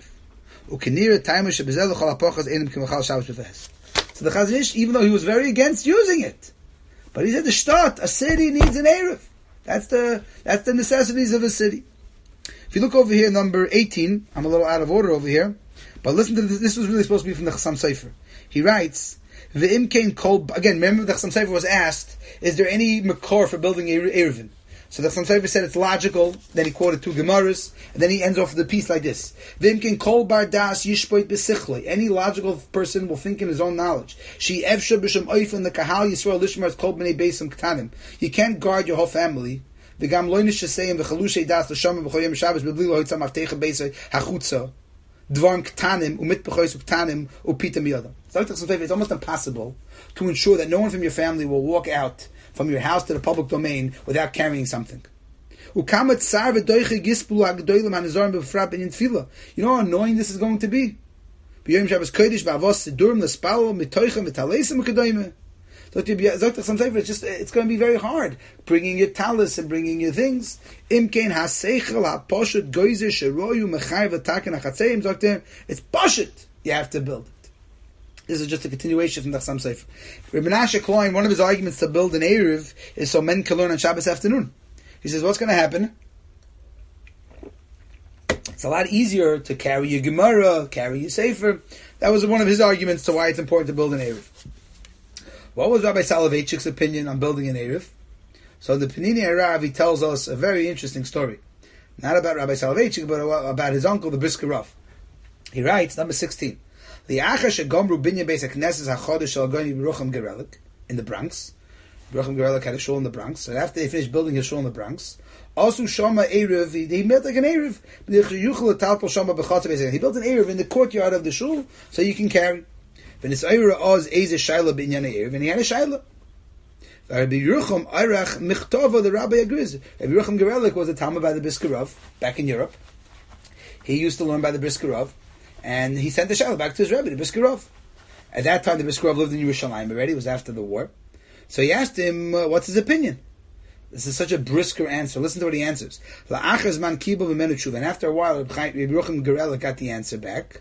Speaker 1: So the Chazon Ish, even though he was very against using it, but he said the Shtat, a city needs an Erev. That's the that's the necessities of a city. If you look over here, number eighteen, I'm a little out of order over here. But listen to this, this was really supposed to be from the Chassam Sofer. He writes, V'im kein kol, again, remember the Chassam Sofer was asked, is there any makor for building Erevin? So the Chassam Sofer said it's logical, then he quoted two Gemaras, and then he ends off with the piece like this. V'im kein kol bar das yishpoit besichloi. Any logical person will think in his own knowledge. She evsha b'shem oifen the kahal yisrael lishmar kol b'nei beisim ktanim. You can't guard your whole family. V'gam loinish sheseyim v'chalushay das l'shamim v'choyim shabbos b'bli lo hitzam avtecha beisay hachutza. Dvarm ktanim umit b'choyis ktanim upita miyadam. It's almost impossible to ensure that no one from your family will walk out from your house to the public domain without carrying something. You know how annoying this is going to be? It's just it's going to be very hard bringing your talis and bringing your things. It's pashut. You have to build it. This is just a continuation from the Chassam Sofer. Rabbi Menashe Klein, one of his arguments to build an Eruv is so men can learn on Shabbos afternoon. He says, what's going to happen? It's a lot easier to carry your Gemara, carry your Sefer. That was one of his arguments to why it's important to build an Eruv. What was Rabbi Soloveitchik's opinion on building an Eruv? So the Panini Arav, he tells us a very interesting story. Not about Rabbi Soloveitchik, but about his uncle, the Brisker Rav. He writes, number sixteen, the Achash Gomru Binyan Beis HaKnesses HaChodesh Shel Agoni B'Rucham Gerelik in the Bronx. B'Rucham Gerelik had a shul in the Bronx. And after they finished building his shul in the Bronx, also Shama Eruv, he, he built like an Eruv. He built an Eruv in the courtyard of the shul, so you can carry. And he had a Shaila. Rabbi Yerucham Arach Michtova, the Rabbi agrees. Rabbi Yerucham Gerelik was a Talmud by the Brisker Rav back in Europe. He used to learn by the Brisker Rav. And he sent the Shaila back to his Rebbe, the Brisker Rav. At that time, the Brisker Rav lived in Yerushalayim already. It was after the war. So he asked him, uh, what's his opinion? This is such a brisker answer. Listen to what he answers. And after a while, Rabbi Yerucham Gerelik got the answer back.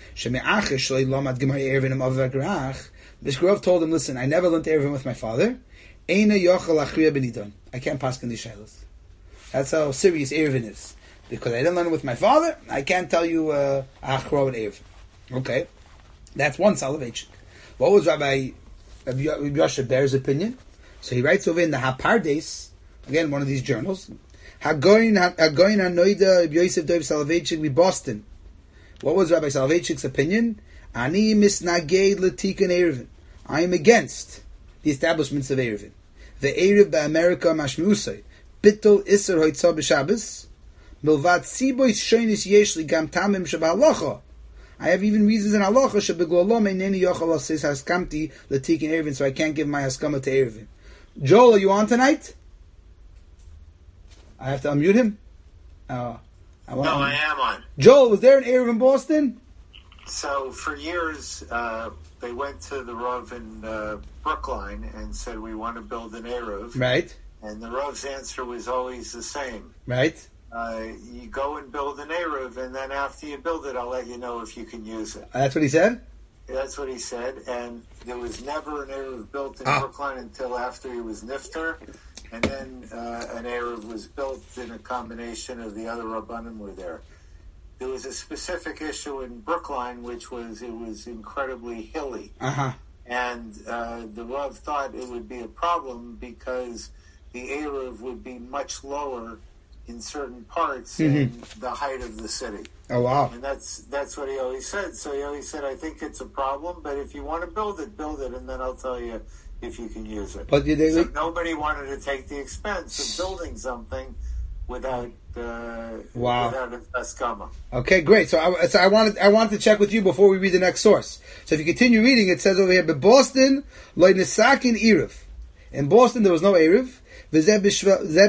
Speaker 1: Brisker Rav told him, listen, I never learned Erevin with my father. I can't pass on these Shailas. That's how serious Erevin is. Because I didn't learn it with my father, I can't tell you Achro and Erev. Okay, that's one Soloveitchik. What was Rabbi Rabbi Yoshe Ber's opinion? So he writes over in the Hapardes, again one of these journals, Hagoyin Hagoyin Hanoida Rabbi Yosef Dov Soloveitchik be Boston. What was Rabbi Soloveitchik's opinion? Ani misnaged letikan Erevin. I am against the establishments of Erevin. The Erev by America mashmiusay bittul iser hoitzah b'Shabbos. Milvad sibois shoynis yeshli gam tamim sheba'alacha. I have even reasons in halacha shebeglolom eineni yochal asis haskamti letikin Erevin, so I can't give my haskama to Erevin. Joel, are you on tonight? I have to unmute him. Uh, I want
Speaker 2: no,
Speaker 1: to
Speaker 2: I am on.
Speaker 1: Joel, was there an Erev in Boston?
Speaker 2: So for years, uh, they went to the Rav in uh, Brookline and said, we want to build an Erev.
Speaker 1: Right.
Speaker 2: And the Rav's answer was always the same.
Speaker 1: Right.
Speaker 2: Uh, you go and build an Erev, and then after you build it, I'll let you know if you can use it.
Speaker 1: That's what he said?
Speaker 2: That's what he said. And there was never an Erev built in
Speaker 1: ah.
Speaker 2: Brookline until after he was Nifter. And then uh, an Erev was built in a combination of the other Rabbanim were there. There was a specific issue in Brookline, which was it was incredibly hilly.
Speaker 1: Uh-huh.
Speaker 2: And uh, the Rav thought it would be a problem because the Erev would be much lower in certain parts mm-hmm. than the height of the city.
Speaker 1: Oh, wow.
Speaker 2: And that's that's what he always said. So he always said, I think it's a problem, but if you want to build it, build it, and then I'll tell you if you can use it.
Speaker 1: But did they,
Speaker 2: so nobody wanted to take the expense of building something without uh,
Speaker 1: wow.
Speaker 2: without a haskama.
Speaker 1: Okay, great. So I, so I wanted I wanted to check with you before we read the next source. So if you continue reading, it says over here, but Boston, loy nesakin Erev. In Boston, there was no Erev. That's because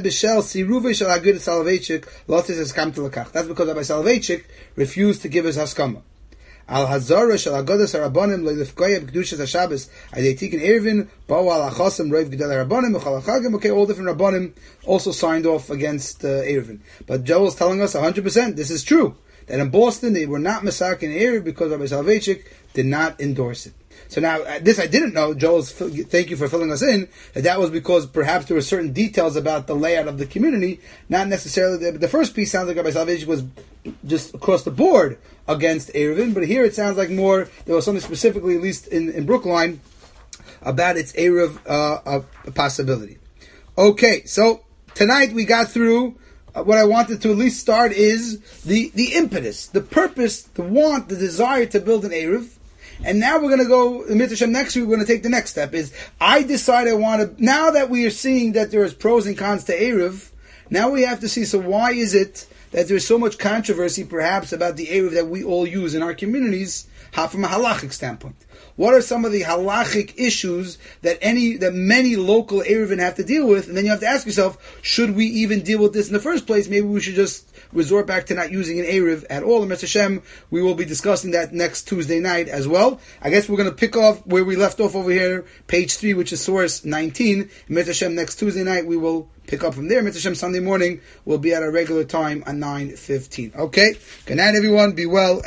Speaker 1: Rabbi Soloveitchik refused to give his haskama. Al hazara shel agodas harabanim lo lifkoyeb kedushas haShabbos adetikin erevin ba'u al achosem roiv gedel harabanim uchal hachagim. Okay, all different rabbanim also signed off against uh, erevin. But Joel is telling us one hundred percent this is true, that in Boston they were not masak in erev because Rabbi Soloveitchik did not endorse it. So now, uh, this I didn't know, Joel's, thank you for filling us in, that that was because perhaps there were certain details about the layout of the community, not necessarily, the, the first piece sounds like Rabbi Soloveitchik was just across the board against Erevin, but here it sounds like more, there was something specifically, at least in, in Brookline, about its Erev uh, a possibility. Okay, so tonight we got through, uh, what I wanted to at least start is the, the impetus, the purpose, the want, the desire to build an Erev. And now we're going to go, in Mitzvah Shem, next week we're going to take the next step, is I decide I want to, now that we are seeing that there is pros and cons to Erev, Now we have to see, so why is it that there's so much controversy perhaps about the Eruv that we all use in our communities, from a halachic standpoint? What are some of the halachic issues that any that many local Eruvin have to deal with? And then you have to ask yourself, should we even deal with this in the first place? Maybe we should just resort back to not using an Eruv at all. And Mister Hashem, we will be discussing that next Tuesday night as well. I guess we're going to pick off where we left off over here, page three, which is source nineteen. Mister Hashem, next Tuesday night, we will pick up from there. Mister Hashem, Sunday morning, will be at our regular time at nine fifteen. Okay? Good night, everyone. Be well.